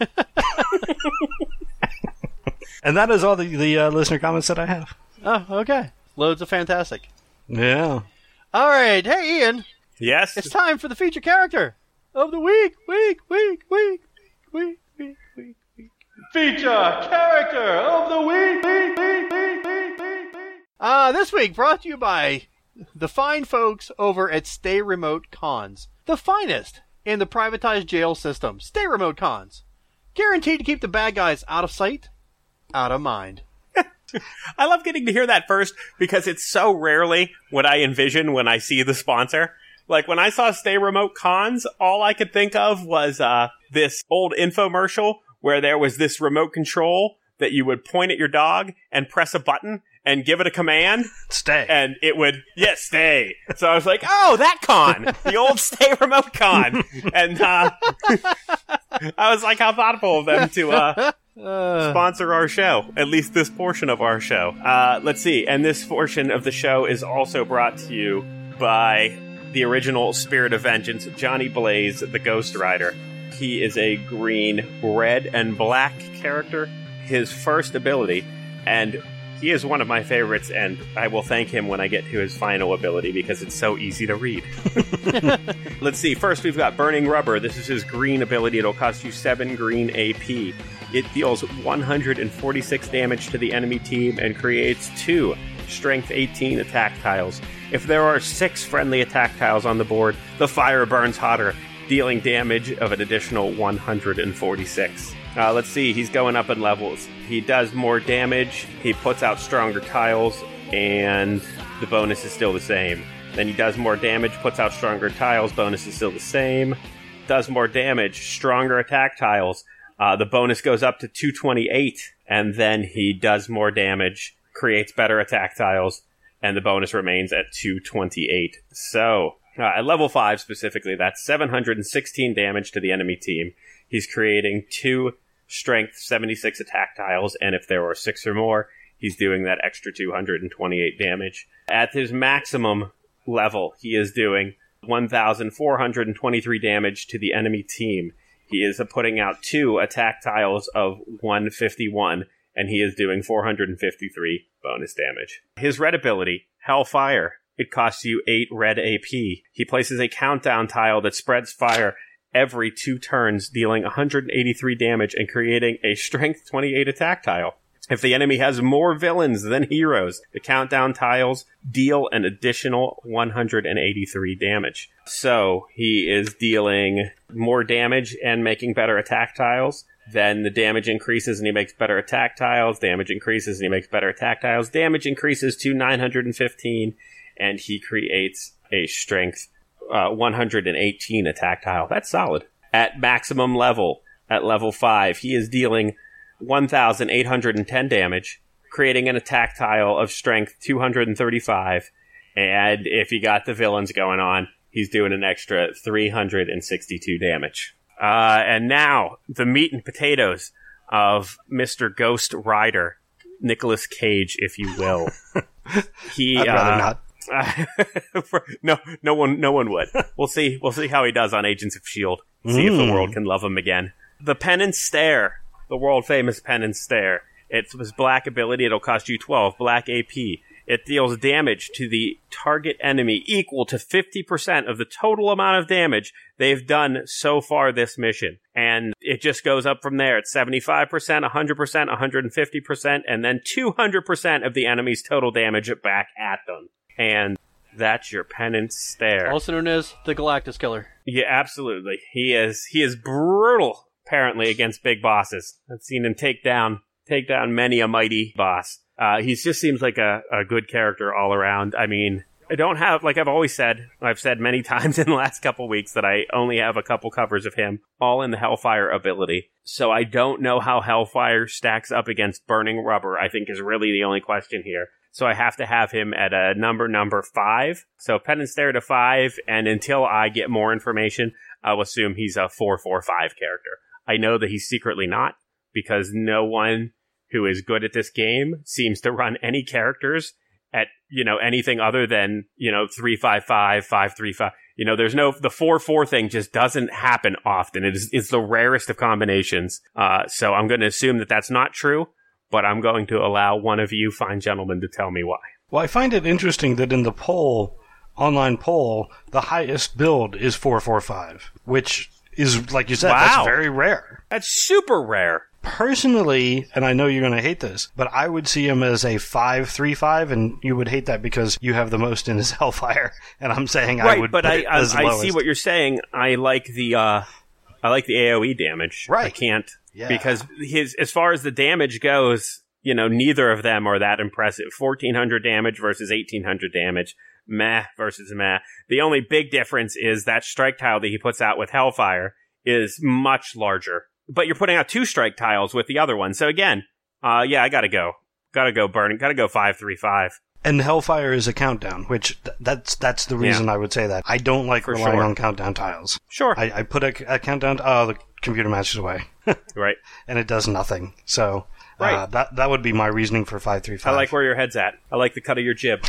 And that is all the, the uh, listener comments that I have. Oh, okay. Loads of fantastic. Yeah. All right. Hey, Ian. Yes. It's time for the feature character of the week. Week, week, week, week, week, week, week. Feature character of the week. Week, week, week, week, week, week. Uh, this week brought to you by the fine folks over at Stay Remote Cons. The finest in the privatized jail system. Stay Remote Cons. Guaranteed to keep the bad guys out of sight, out of mind. I love getting to hear that first because it's so rarely what I envision when I see the sponsor. Like, when I saw Stay Remote Cons, all I could think of was uh, this old infomercial where there was this remote control that you would point at your dog and press a button and give it a command. Stay. And it would, yes, stay. So I was like, oh, that con. The old Stay Remote Con. And uh, I was like, how thoughtful of them to uh, Uh, sponsor our show, at least this portion of our show. Uh, let's see. And this portion of the show is also brought to you by the original Spirit of Vengeance, Johnny Blaze, the Ghost Rider. He is a green, red, and black character. His first ability, and he is one of my favorites, and I will thank him when I get to his final ability because it's so easy to read. Let's see. First, we've got Burning Rubber. This is his green ability. It'll cost you seven green A P. It deals one hundred forty-six damage to the enemy team and creates two Strength eighteen attack tiles. If there are six friendly attack tiles on the board, the fire burns hotter, dealing damage of an additional one hundred forty-six. Uh, let's see, he's going up in levels. He does more damage, he puts out stronger tiles, and the bonus is still the same. Then he does more damage, puts out stronger tiles, bonus is still the same. Does more damage, stronger attack tiles. Uh, the bonus goes up to two twenty-eight, and then he does more damage, creates better attack tiles, and the bonus remains at two twenty-eight. So, uh, at level five specifically, that's seven hundred sixteen damage to the enemy team. He's creating two strength seventy-six attack tiles, and if there are six or more, he's doing that extra two hundred twenty-eight damage. At his maximum level, he is doing one thousand four hundred twenty-three damage to the enemy team. He is putting out two attack tiles of one fifty-one, and he is doing four hundred fifty-three bonus damage. His red ability, Hellfire, it costs you eight red A P. He places a countdown tile that spreads fire every two turns, dealing one hundred eighty-three damage and creating a strength twenty-eight attack tile. If the enemy has more villains than heroes, the countdown tiles deal an additional one hundred eighty-three damage. So he is dealing more damage and making better attack tiles. Then the damage increases and he makes better attack tiles. Damage increases and he makes better attack tiles. Damage increases to nine hundred fifteen and he creates a strength uh, one hundred eighteen attack tile. That's solid. At maximum level, at level five, he is dealing one thousand eight hundred ten damage, creating an attack tile of strength two hundred thirty-five. And if you got the villains going on, he's doing an extra three hundred sixty-two damage. Uh, and now, the meat and potatoes of Mister Ghost Rider, Nicolas Cage, if you will. He, I'd rather uh, not. no, no one, no one would. We'll see. We'll see how he does on Agents of S H I E L D. See Mm. if the world can love him again. The Pen and Stare, the world famous Pen and Stare. It's his black ability. It'll cost you twelve black A P. It deals damage to the target enemy equal to fifty percent of the total amount of damage they've done so far this mission. And it just goes up from there. It's seventy-five percent, one hundred percent, one hundred fifty percent, and then two hundred percent of the enemy's total damage back at them. And that's your Pen and Stare. Also known as the Galactus Killer. Yeah, absolutely. He is he is brutal, apparently, against big bosses. I've seen him take down take down many a mighty boss. Uh, he just seems like a, a good character all around. I mean, I don't have, like I've always said, I've said many times in the last couple weeks that I only have a couple covers of him, all in the Hellfire ability. So I don't know how Hellfire stacks up against Burning Rubber, I think is really the only question here. So I have to have him at a number number five. So Pen and Stare to five, and until I get more information, I'll assume he's a four four five character. I know that he's secretly not, because no one who is good at this game seems to run any characters at, you know, anything other than, you know, three five five, five three five. You know, there's no, the four four thing just doesn't happen often. It is, it's the rarest of combinations. Uh, so I'm going to assume that that's not true. But I'm going to allow one of you fine gentlemen to tell me why. Well, I find it interesting that in the poll, online poll, the highest build is four four five, which is, like you said, Wow. that's very rare. That's super rare. Personally, and I know you're going to hate this, but I would see him as a five three five, and you would hate that because you have the most in his Hellfire, and I'm saying Right, I would but put I it I, as I lowest. see what you're saying. I like the uh, I like the AoE damage. Right. I can't Yeah. because his as far as the damage goes, you know, neither of them are that impressive. fourteen hundred damage versus eighteen hundred damage. Meh versus meh. The only big difference is that strike tile that he puts out with Hellfire is much larger. But you're putting out two strike tiles with the other one. So again, uh, yeah, I gotta go. Gotta go burning. Gotta go five three five. And Hellfire is a countdown, which th- that's that's the reason Yeah. I would say that. I don't like For relying sure. on countdown tiles. Sure. I, I put a, a countdown. Oh, the computer matches away, Right. and it does nothing. So uh, Right. that that would be my reasoning for five three five. I like where your head's at. I like the cut of your jib.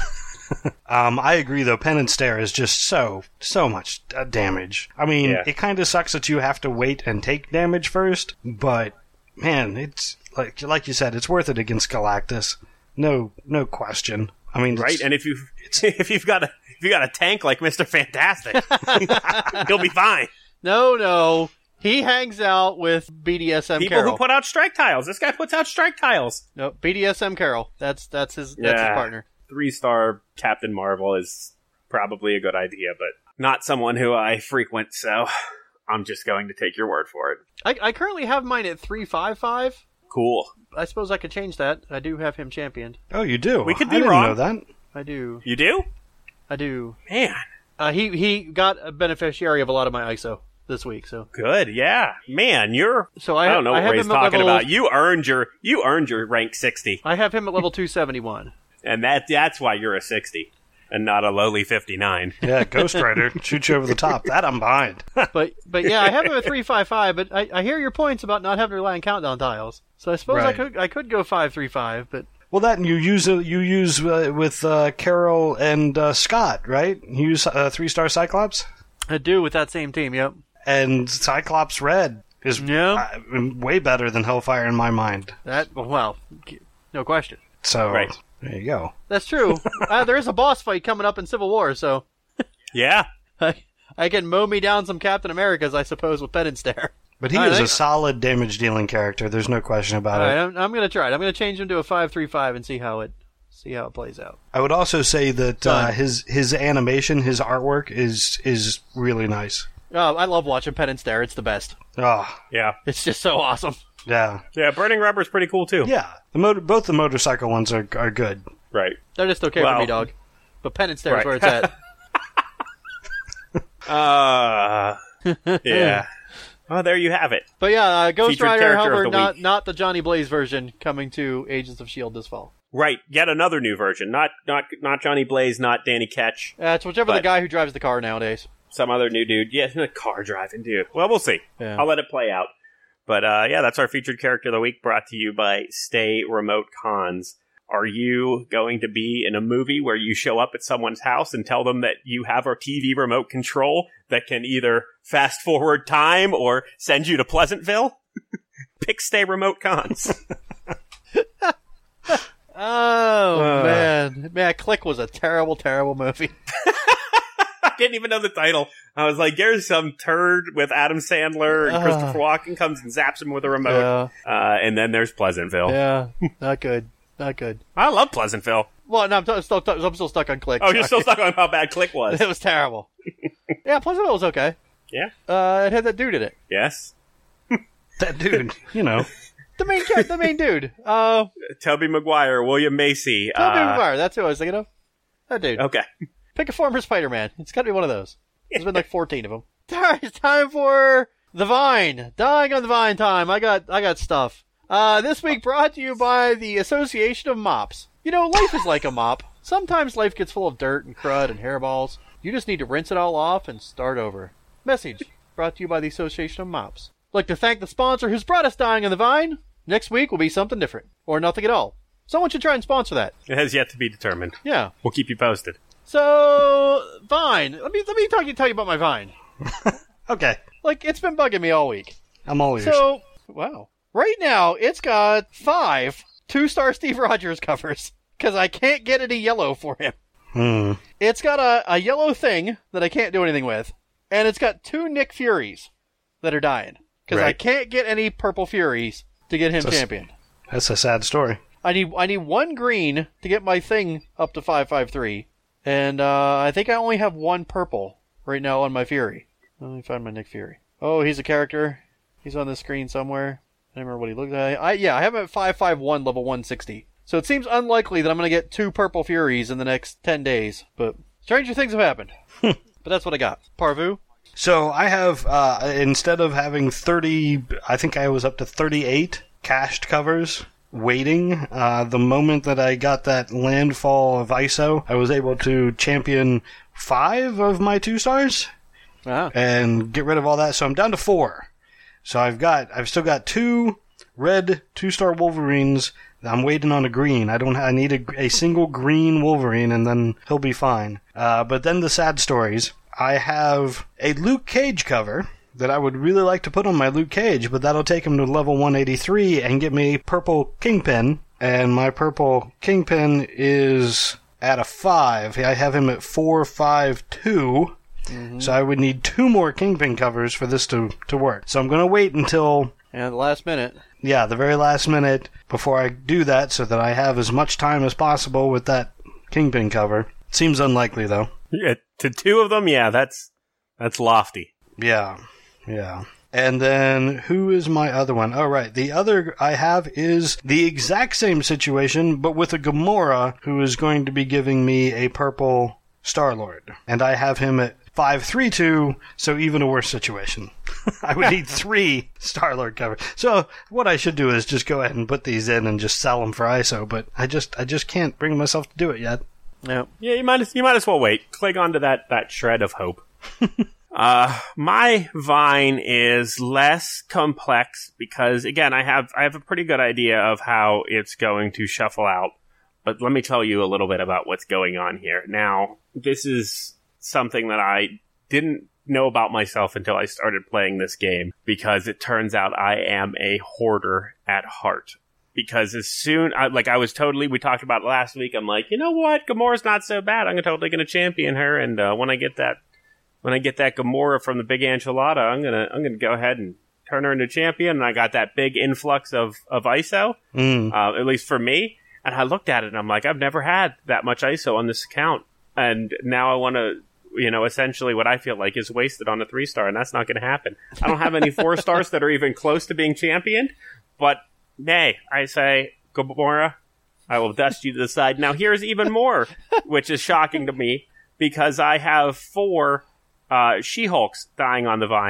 Um, I agree, though. Pen and Stare is just so, so much uh, damage. I mean, Yeah. it kind of sucks that you have to wait and take damage first, but, man, it's, like like you said, it's worth it against Galactus. No no question. I mean, Right, it's- and if you if you've got a if you got a tank like Mister Fantastic, he'll be fine. No, no. He hangs out with B D S M People Carol. who put out strike tiles. This guy puts out strike tiles. no, B D S M Carol. That's that's his that's Yeah. his partner. Three star Captain Marvel is probably a good idea, but not someone who I frequent. So I'm just going to take your word for it. I, I currently have mine at three five five. Cool. I suppose I could change that. I do have him championed. oh, you do? We could I be didn't wrong. know that. I do. You do, I do. man. Uh, he he got a beneficiary of a lot of my I S O this week. So Good, yeah, man. You're. so I, I don't know I what have Ray's him at talking level, about. You earned your you earned your rank sixty, I have him at level two seventy one. and that that's why you're a sixty and not a lowly fifty-nine. Yeah, Ghost Rider shoot you over the top. That I'm behind. But but yeah, I have him at three five five. But I, I hear your points about not having to rely on countdown tiles. So I suppose I Right. could I could go five three five. But Well, that and you use uh, you use uh, with uh, Carol and uh, Scott, right? You use uh, three star Cyclops, I do with that same team. Yep. and Cyclops Red is Yeah. uh, way better than Hellfire in my mind. That well, no question. So Right. there you go. That's true. uh, there is a boss fight coming up in Civil War, so Yeah, I, I can mow me down some Captain Americas, I suppose, with Pen and Stare. But he All is right, a I- solid damage dealing character. There's no question about All it. right, I'm, I'm going to try it. I'm going to change him to a five three five and see how it see how it plays out. I would also say that uh, Done. his his animation, his artwork is is really nice. Oh, I love watching Pen and Stare. It's the best. Oh, yeah, It's just so awesome. yeah, yeah. Burning Rubber's pretty cool too. yeah. The motor, both the motorcycle ones are are good. Right. They're just okay Well- for me, dog. But Pen and Stare Right. is where it's at. Uh, yeah. Oh, there you have it. But yeah, uh, Ghost Featured Rider, character of however, the not week. not the Johnny Blaze version coming to Agents of S H I E L D this fall. Right, yet another new version. Not not not Johnny Blaze, not Danny Ketch. Uh, it's whichever But- the guy who drives the car nowadays. Some other new dude. Yeah, a car driving dude. Well, we'll see. Yeah. I'll let it play out. But uh, yeah, that's our featured character of the week, brought to you by Stay Remote Cons. Are you going to be in a movie where you show up at someone's house and tell them that you have a T V remote control that can either fast forward time or send you to Pleasantville? Pick Stay Remote Cons. Oh, Uh. man. Man, Click was a terrible, terrible movie. I didn't even know the title. I was like, there's some turd with Adam Sandler and Uh. Christopher Walken comes and zaps him with a remote. Yeah, Uh, and then there's Pleasantville. yeah. Not good. Not good. I love Pleasantville. Well, no, I'm, t- still, I'm still stuck on Click. Oh, you're Sorry. still stuck on how bad Click was. It was terrible. Yeah, Pleasantville was okay. Yeah. Uh, it had that dude in it. Yes. That dude, you know. The main char- the main dude. Uh, Toby Maguire, William Macy. Tobey uh, Maguire. That's who I was thinking of. That dude. Okay. Pick a former Spider-Man. It's got to be one of those. There's been like fourteen of them. All right, it's time for the Vine. Dying on the Vine time. I got I got stuff. Uh, this week brought to you by the Association of Mops. You know, life is like a mop. Sometimes life gets full of dirt and crud and hairballs. You just need to rinse it all off and start over. Message brought to you by the Association of Mops. Like to thank the sponsor who's brought us Dying on the Vine. Next week will be something different. Or nothing at all. Someone should try and sponsor that. It has yet to be determined. Yeah. We'll keep you posted. So, Vine. Let me let me talk, tell you about my Vine. Okay, Like, it's been bugging me all week. I'm all ears. So, wow. Right now, it's got five two-star Steve Rogers covers. Because I can't get any yellow for him. Hmm. It's got a, a yellow thing that I can't do anything with. And it's got two Nick Furies that are dying. Because I Right. can't get any purple Furies to get him So- champion. That's a sad story. I need I need one green to get my thing up to five five three, and uh, I think I only have one purple right now on my Fury. Let me find my Nick Fury. Oh, he's a character. He's on the screen somewhere. I don't remember what he looks like. I yeah, I have him at five five one, level one sixty. So it seems unlikely that I'm going to get two purple Furies in the next ten days, but stranger things have happened. But that's what I got. Parvu? So I have, uh, instead of having thirty, I think I was up to thirty-eight cached covers waiting. Uh, the moment that I got that landfall of I S O, I was able to champion five of my two stars Ah. and get rid of all that. So I'm down to four. So I've got, I've still got two red two-star Wolverines. I'm waiting on a green. I don't. I need a, a single green Wolverine, and then he'll be fine. Uh, but then the sad stories. I have a Luke Cage cover that I would really like to put on my Luke Cage, but that'll take him to level one eighty-three and get me purple Kingpin. And my purple Kingpin is at a five. I have him at four five two. Mm-hmm. So I would need two more Kingpin covers for this to, to work. So I'm going to wait until, And at the last minute. yeah, the very last minute before I do that so that I have as much time as possible with that Kingpin cover. Seems unlikely, though. Yeah, to two of them, yeah, that's that's lofty. Yeah, yeah. And then, who is my other one? Oh, right. The other I have is the exact same situation, but with a Gamora who is going to be giving me a purple Star-Lord. And I have him at five three two, so even a worse situation. I would need three Star-Lord covers. So, what I should do is just go ahead and put these in and just sell them for I S O, but I just I just can't bring myself to do it yet. Yeah. Yeah, you might as, you might as well wait. Click onto that that shred of hope. uh, my Vine is less complex because again, I have I have a pretty good idea of how it's going to shuffle out. But let me tell you a little bit about what's going on here. Now, this is something that I didn't know about myself until I started playing this game because it turns out I am a hoarder at heart. Because as soon, I, like I was totally, we talked about it last week, I'm like, you know what, Gamora's not so bad. I'm totally going to champion her, and uh, when I get that, when I get that Gamora from the Big Enchilada, I'm gonna, I'm gonna go ahead and turn her into champion. And I got that big influx of of I S O, Mm. uh, at least for me. And I looked at it, and I'm like, I've never had that much I S O on this account, and now I want to. You know, essentially what I feel like is wasted on a three star, and that's not going to happen. I don't have any four stars that are even close to being championed, but nay, I say, Gamora, I will dust you to the side. Now, here's even more, which is shocking to me, because I have four uh, She-Hulks dying on the Vine,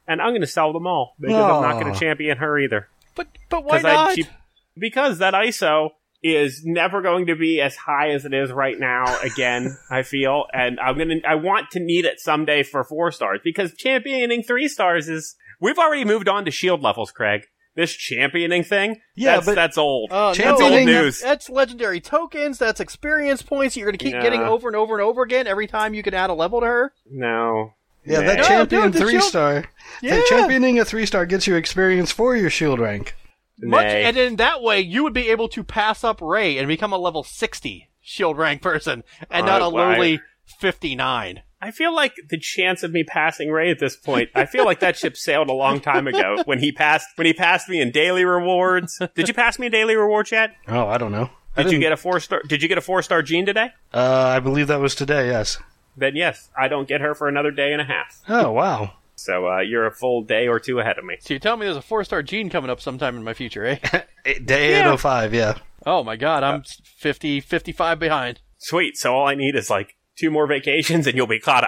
and I'm going to sell them all because I'm not going Aw. to champion her either. But but why 'Cause I- not? she- because that I S O is never going to be as high as it is right now again, I feel, and I'm gonna I want to need it someday for four stars because championing three stars is we've already moved on to shield levels, Craig. This championing thing, Yeah, that's but- that's old. Oh, That's no, old Championing- news. That's legendary tokens. That's experience points you're going to keep Yeah. getting over and over and over again every time you can add a level to her. No. Yeah, that Nay. champion dude, the three shield- star. Yeah. That championing a three star gets you experience for your shield rank. Much, Nay. and in that way, you would be able to pass up Ray and become a level sixty shield rank person, and not Uh, a why- lowly fifty-nine. I feel like the chance of me passing Ray at this point, I feel like that ship sailed a long time ago when he passed when he passed me in daily rewards. Did you pass me in daily rewards yet? Oh, I don't know. I Did you didn't- get a four star did you get a four star Jean today? Uh, I believe that was today. Yes. Then yes, I don't get her for another day and a half. Oh wow. So uh, you're a full day or two ahead of me. So you tell me there's a four-star Gene coming up sometime in my future, eh? Day eight oh five. Yeah. Oh my god, I'm fifty, fifty-five behind. Sweet. So all I need is like two more vacations and you'll be caught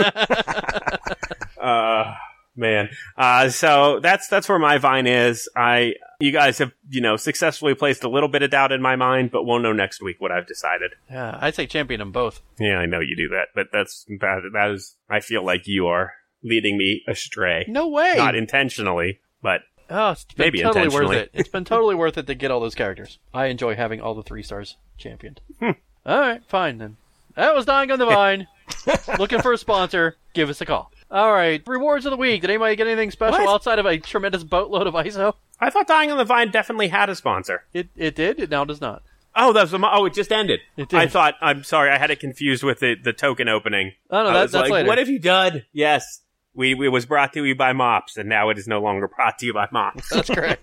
up. uh man. Uh so that's that's where my Vine is. I you guys have, you know, successfully placed a little bit of doubt in my mind, but we'll know next week what I've decided. Yeah, I'd say champion them both. Yeah, I know you do that, but that's that, that is I feel like you are leading me astray. No way. Not intentionally, but Oh, it's been Maybe totally worth intentionally. it. It's been totally worth it to get all those characters. I enjoy having all the three stars championed. Hmm. All right, fine then. That was Dying on the Vine. Looking for a sponsor? Give us a call. All right, rewards of the week. Did anybody get anything special What? outside of a tremendous boatload of I S O? I thought Dying on the Vine definitely had a sponsor. It it did. It now does not. Oh, that's the mo- oh, it just ended. It did. I thought. I'm sorry, I had it confused with the, the token opening. Oh no, I that, was that's like, later. what have you done? Yes, we it was brought to you by Mops, and now it is no longer brought to you by Mops. That's correct.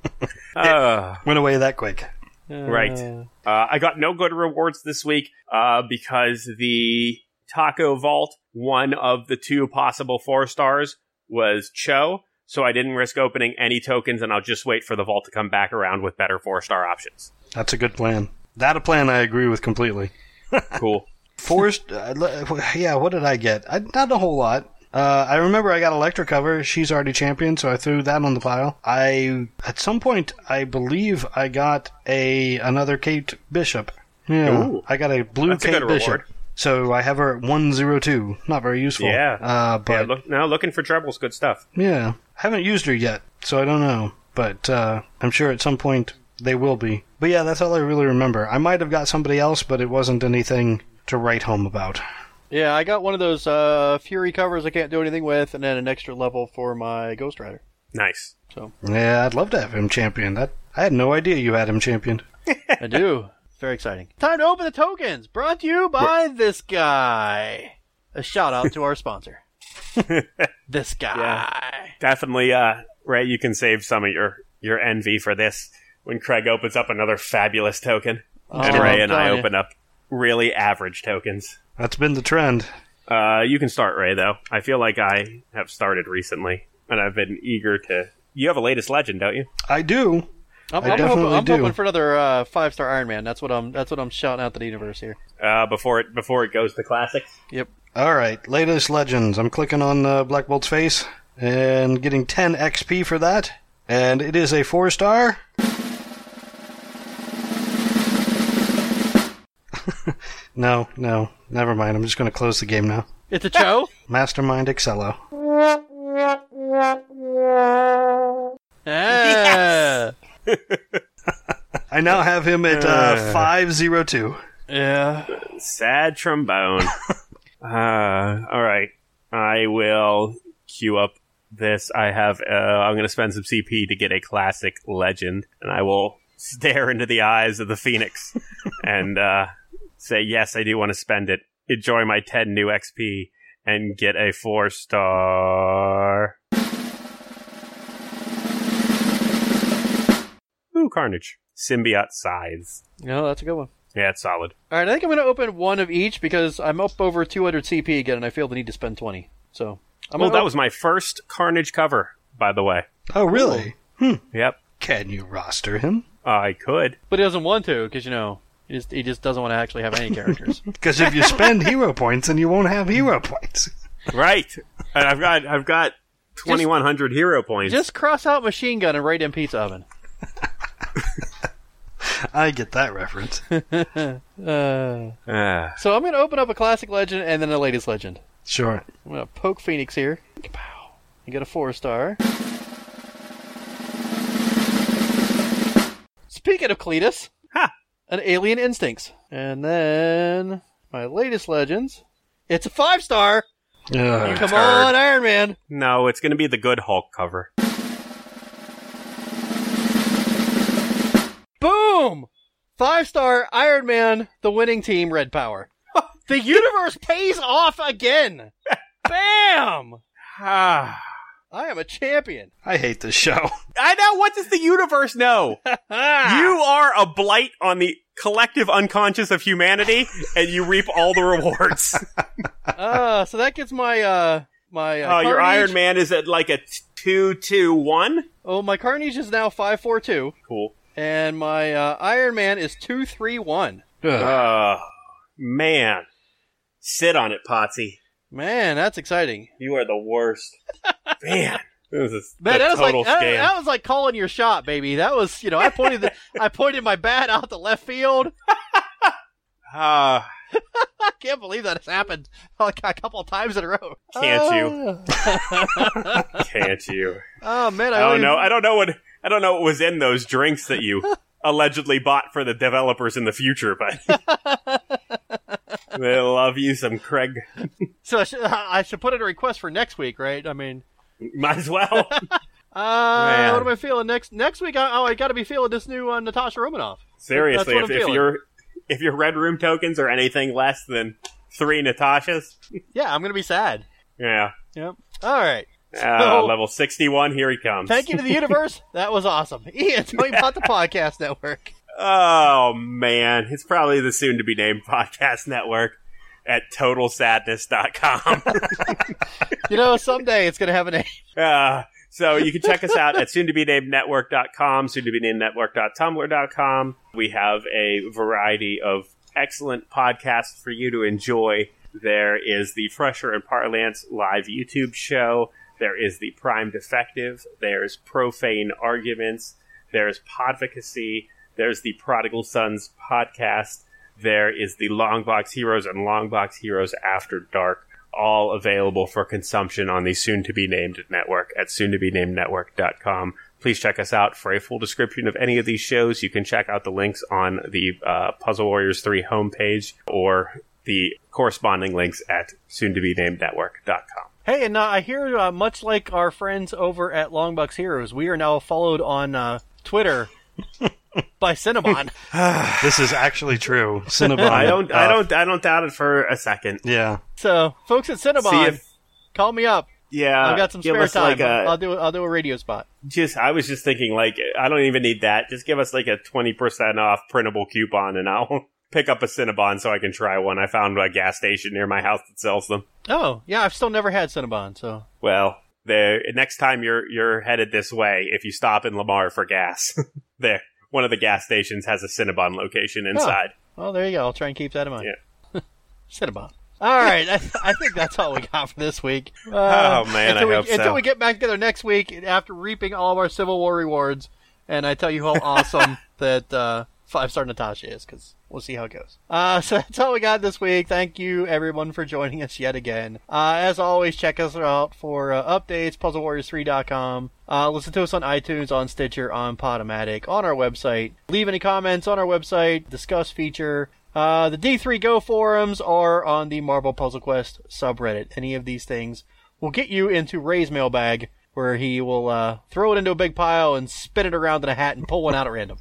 uh, Went away that quick. right. Uh, Uh, I got no good rewards this week uh, because the Taco Vault, one of the two possible four stars, was Cho. So I didn't risk opening any tokens, and I'll just wait for the vault to come back around with better four star options. That's a good plan. That a plan I agree with completely. Cool. Forced, uh, le- yeah, what did I get? I, not a whole lot. Uh, I remember I got Electra cover. She's already championed, so I threw that on the pile. I, at some point, I believe I got a another Kate Bishop. Yeah, Ooh. I got a blue That's a Kate good Bishop. reward. So I have her at one oh two. Not very useful. Yeah. Uh, but yeah, look, now looking for trebles, good stuff. yeah, I haven't used her yet, so I don't know. But uh, I'm sure at some point they will be. But yeah, that's all I really remember. I might have got somebody else, but it wasn't anything to write home about. yeah, I got one of those uh, Fury covers I can't do anything with, and then an extra level for my Ghost Rider. Nice. So Yeah, I'd love to have him championed. That I had no idea you had him championed. I do. Very exciting. Time to open the tokens. Brought to you by this guy. A shout out to our sponsor. This guy. Definitely, uh, Ray, you can save some of your, your envy for this when Craig opens up another fabulous token. Oh, and Ray I'm and I telling you. open up really average tokens. That's been the trend. Uh, you can start, Ray, though. I feel like I have started recently, and I've been eager to... You have a latest legend, don't you? I do. I'm, I I'm, definitely hoping, I'm do. hoping for another uh, five star Iron Man. That's what I'm. That's what I'm shouting out to the universe here. Uh, before it before it goes to classics? Yep. All right, latest legends. I'm clicking on uh, Black Bolt's face and getting ten X P for that. And it is a four star. no, no, never mind. I'm just going to close the game now. It's a Cho. Mastermind Excello. Yeah. I now have him at uh, five oh two. Yeah. Sad trombone. uh, all right. I will queue up this. I have. Uh, I'm going to spend some C P to get a classic legend, and I will stare into the eyes of the Phoenix and uh, say, "Yes, I do want to spend it. Enjoy my ten new X P and get a four star." Ooh, Carnage. Symbiote Scythes. No, that's a good one. Yeah, it's solid. All right, I think I'm going to open one of each because I'm up over two hundred C P again, and I feel the need to spend twenty. So, I'm Well, gonna that was my first Carnage cover, by the way. Oh, really? Hmm. Yep. Can you roster him? I could. But he doesn't want to because you know he just he just doesn't want to actually have any characters. Because if you spend hero points, then you won't have hero points. Right. And I've got I've got twenty-one hundred hero points. Just cross out machine gun and write in pizza oven. I get that reference. uh, uh. So I'm going to open up a classic legend and then a latest legend. Sure. I'm going to poke Phoenix here. Kapow. You get a four star. Speaking of Cletus, huh. an Alien Instincts. And then my latest legends. It's a five star. Uh, Come turd. on, Iron Man. No, it's going to be the good Hulk cover. Boom! Five star Iron Man, the winning team, Red Power. The universe pays off again. Bam! Ah. I am a champion. I hate this show. I know. What does the universe know? You are a blight on the collective unconscious of humanity, and you reap all the rewards. uh, so that gets my uh my. Uh, Oh, your Carnage. Iron Man is at like a two two one. Oh, my Carnage is now five four two, Cool. and my uh, Iron Man is two three one. Ugh. Oh man, sit on it, Potsy. Man, that's exciting. You are the worst. Man, this is Man, a that was like total that, scam. that was like calling your shot, baby. That was, you know, I pointed the, I pointed my bat out to left field. Ah, I can't believe that has happened like a couple of times in a row. Can't you? can't you? Oh man, I I don't only- know. I don't know what I don't know what was in those drinks that you allegedly bought for the developers in the future, but they love you some Craig. So I should, I should put in a request for next week, right? I mean, Might as well. uh, Man. what am I feeling next next week? I, oh, I got to be feeling this new uh, Natasha Romanoff. Seriously, That's what if, I'm if feeling. your if your red room tokens are anything less than three Natashas, Yeah, I'm gonna be sad. yeah. Yep. All right. Uh, So- level sixty-one, here he comes. Thank you to the universe. That was awesome. Ian, tell me about the podcast network. Oh man, it's probably the soon-to-be-named podcast network at total sadness dot com. You know, someday it's gonna have a name. uh, so you can check us out at soon to be named network dot com, soon to be named network dot tumblr dot com. We have a variety of excellent podcasts for you to enjoy. There is the Fresher and Parlance live YouTube show. There is the Prime Defective. There's Profane Arguments. There's Podvocacy. There's the Prodigal Sons podcast. There is the Longbox Heroes and Longbox Heroes After Dark, all available for consumption on the soon-to-be-named network at soon to be named network dot com. Please check us out for a full description of any of these shows. You can check out the links on the uh, Puzzle Warriors three homepage or the corresponding links at soon to be named network dot com. Hey, and uh, I hear, uh, much like our friends over at Longbox Heroes, we are now followed on uh, Twitter by Cinnabon. This is actually true. Cinnabon. I don't, I uh, don't, I don't doubt it for a second. Yeah. So, folks at See Cinnabon, if, call me up. yeah, I've got some give spare us time. like a, I'll do I'll do a radio spot. just, I was just thinking, like, I don't even need that. Just give us like a twenty percent off printable coupon, and I'll pick up a Cinnabon so I can try one. I found a gas station near my house that sells them. Oh, yeah, I've still never had Cinnabon, so. Well, there. Next time you're you're headed this way, if you stop in Lamar for gas, there, one of the gas stations has a Cinnabon location inside. Well, there you go. I'll try and keep that in mind. Yeah. Cinnabon. All right, I, I think that's all we got for this week. Uh, Oh, man, until I we, hope so. Until we get back together next week after reaping all of our Civil War rewards, and I tell you how awesome that uh, five-star Natasha is, because we'll see how it goes. Uh, so that's all we got this week. Thank you, everyone, for joining us yet again. Uh, as always, check us out for uh, updates, puzzle warriors three dot com. Uh, listen to us on iTunes, on Stitcher, on Podomatic, on our website. Leave any comments on our website, discuss feature. Uh, the D three Go forums are on the Marvel Puzzle Quest subreddit. Any of these things will get you into Ray's mailbag, where he will uh, throw it into a big pile and spin it around in a hat and pull one out at random.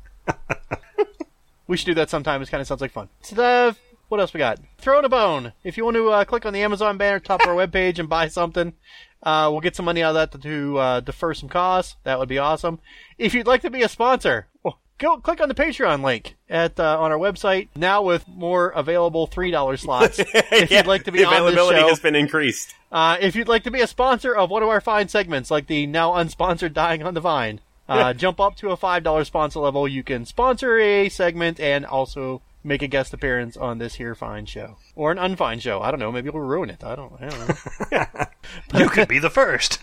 We should do that sometime. It kind of sounds like fun. So, uh, what else we got? Throw in a bone. If you want to uh, click on the Amazon banner top of our webpage and buy something, uh, we'll get some money out of that to, to uh, defer some costs. That would be awesome. If you'd like to be a sponsor, well, go click on the Patreon link at uh, on our website. Now with more available three dollar slots. If Yeah, you'd like to be the on this availability show, has been increased. uh, if you'd like to be a sponsor of one of our fine segments, like the now unsponsored Dying on the Vine, uh, jump up to a five dollar sponsor level. You can sponsor a segment and also make a guest appearance on this here fine show. Or an unfine show. I don't know. Maybe we'll ruin it. I don't, I don't know. You could be the first.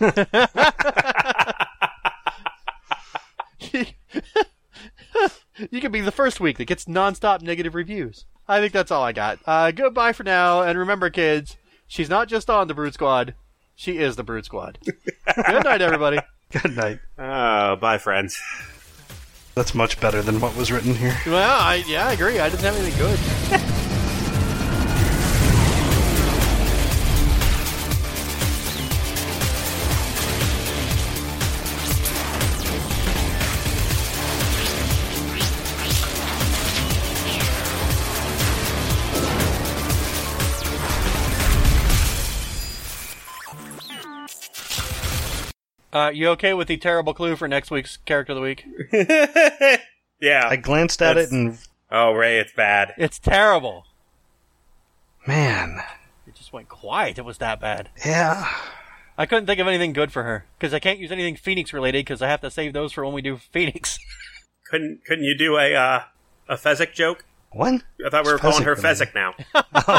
You could be the first week that gets nonstop negative reviews. I think that's all I got. Uh, goodbye for now, and remember, kids, she's not just on the Brood Squad. She is the Brood Squad. Good night, everybody. Good night. Oh, bye, friends. That's much better than what was written here. Well, I, yeah, I agree. I didn't have anything good. Uh, you okay with the terrible clue for next week's Character of the Week? Yeah. I glanced at That's- it and... Oh, Ray, it's bad. It's terrible. Man. It just went quiet. It was that bad. Yeah. I couldn't think of anything good for her, because I can't use anything Phoenix related, because I have to save those for when we do Phoenix. Couldn't couldn't you do a uh, a Fezzik joke? What? I thought we were It's calling her Fezzik Fezzik now. Oh,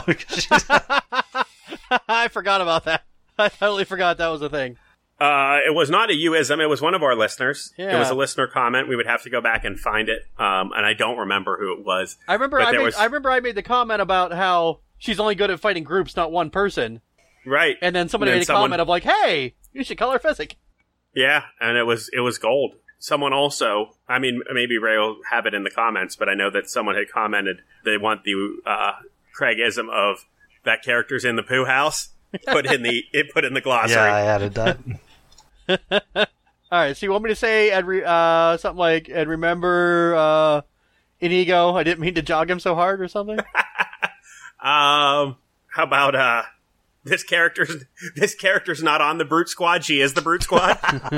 she's- I forgot about that. I totally forgot that was a thing. Uh, it was not a you-ism. It was one of our listeners. Yeah. It was a listener comment. We would have to go back and find it. Um, and I don't remember who it was. I remember But I there made, was- I remember I made the comment about how she's only good at fighting groups, not one person. Right. And then somebody And then made a someone- comment of like, hey, you should call her Physic. Yeah, and it was it was gold. Someone also, I mean, maybe Ray will have it in the comments, but I know that someone had commented they want the uh, Craigism of that character's in the poo house put in the it put in the glossary. yeah, I added that. All right, so you want me to say Ed, re- uh, something like, and remember uh, Inigo, I didn't mean to jog him so hard or something? Um, how about uh, this character's this character's not on the Brute Squad. She is the Brute Squad.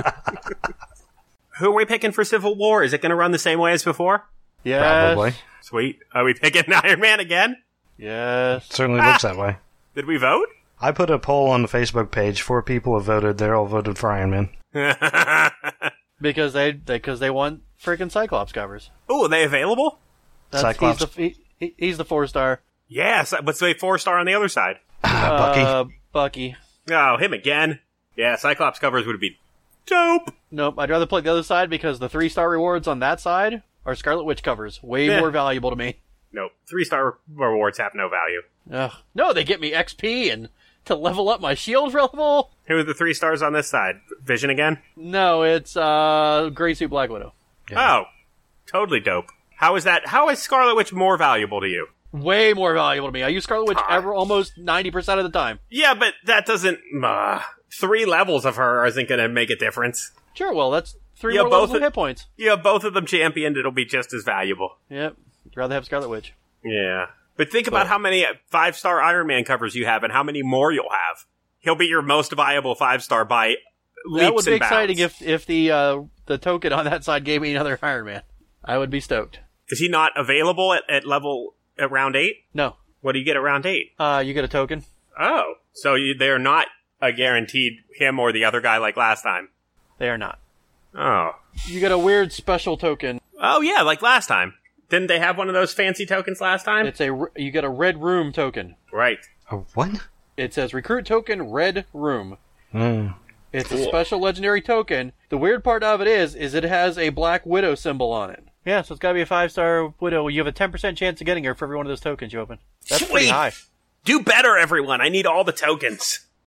Who are we picking for Civil War? Is it going to run the same way as before? Yes. Probably. Sweet. Are we picking Iron Man again? Yes. Certainly looks that way. Did we vote? I put a poll on the Facebook page. Four people have voted. They're all voted for Iron Man. Because they because they, want freaking Cyclops covers. Oh, are they available? That's, Cyclops. He's the, he, he's the four star. Yes. What's the four star on the other side? Bucky. Uh, Bucky. Oh, him again. Yeah, Cyclops covers would be dope. Nope, I'd rather play the other side because the three star rewards on that side are Scarlet Witch covers. Way Yeah. more valuable to me. Nope. Three star rewards have no value. Ugh. No, they get me X P and to level up my shield level. Who are the three stars on this side? Vision again? No, it's uh, Gray Suit Black Widow. Yeah. Oh, totally dope. How is that? How is Scarlet Witch more valuable to you? Way more valuable to me. I use Scarlet Witch Ah. ever almost ninety percent of the time. Yeah, but that doesn't. Uh, three levels of her isn't going to make a difference. Sure, well, that's three Yeah, more both levels of of- hit points. You have both of them championed, it'll be just as valuable. Yep, I'd rather have Scarlet Witch. Yeah. But think about But- how many five star Iron Man covers you have and how many more you'll have. He'll be your most viable five star by leaps That would be and bounds. exciting if if the uh, the token on that side gave me another Iron Man. I would be stoked. Is he not available at, at level at round eight? No, What do you get at round eight? uh, you get a token. Oh, so you, they're not a guaranteed him or the other guy like last time. They are not. Oh, You get a weird special token. oh yeah, like last time. Didn't they have one of those fancy tokens last time? It's a r- you get a red room token. Right. Oh, what? It says recruit token red room. Mm. It's a Cool. special legendary token. The weird part of it is, is it has a Black Widow symbol on it. Yeah, so it's got to be a five-star Widow. You have a ten percent chance of getting her for every one of those tokens you open. That's pretty Sweet. high. Do better, everyone. I need all the tokens.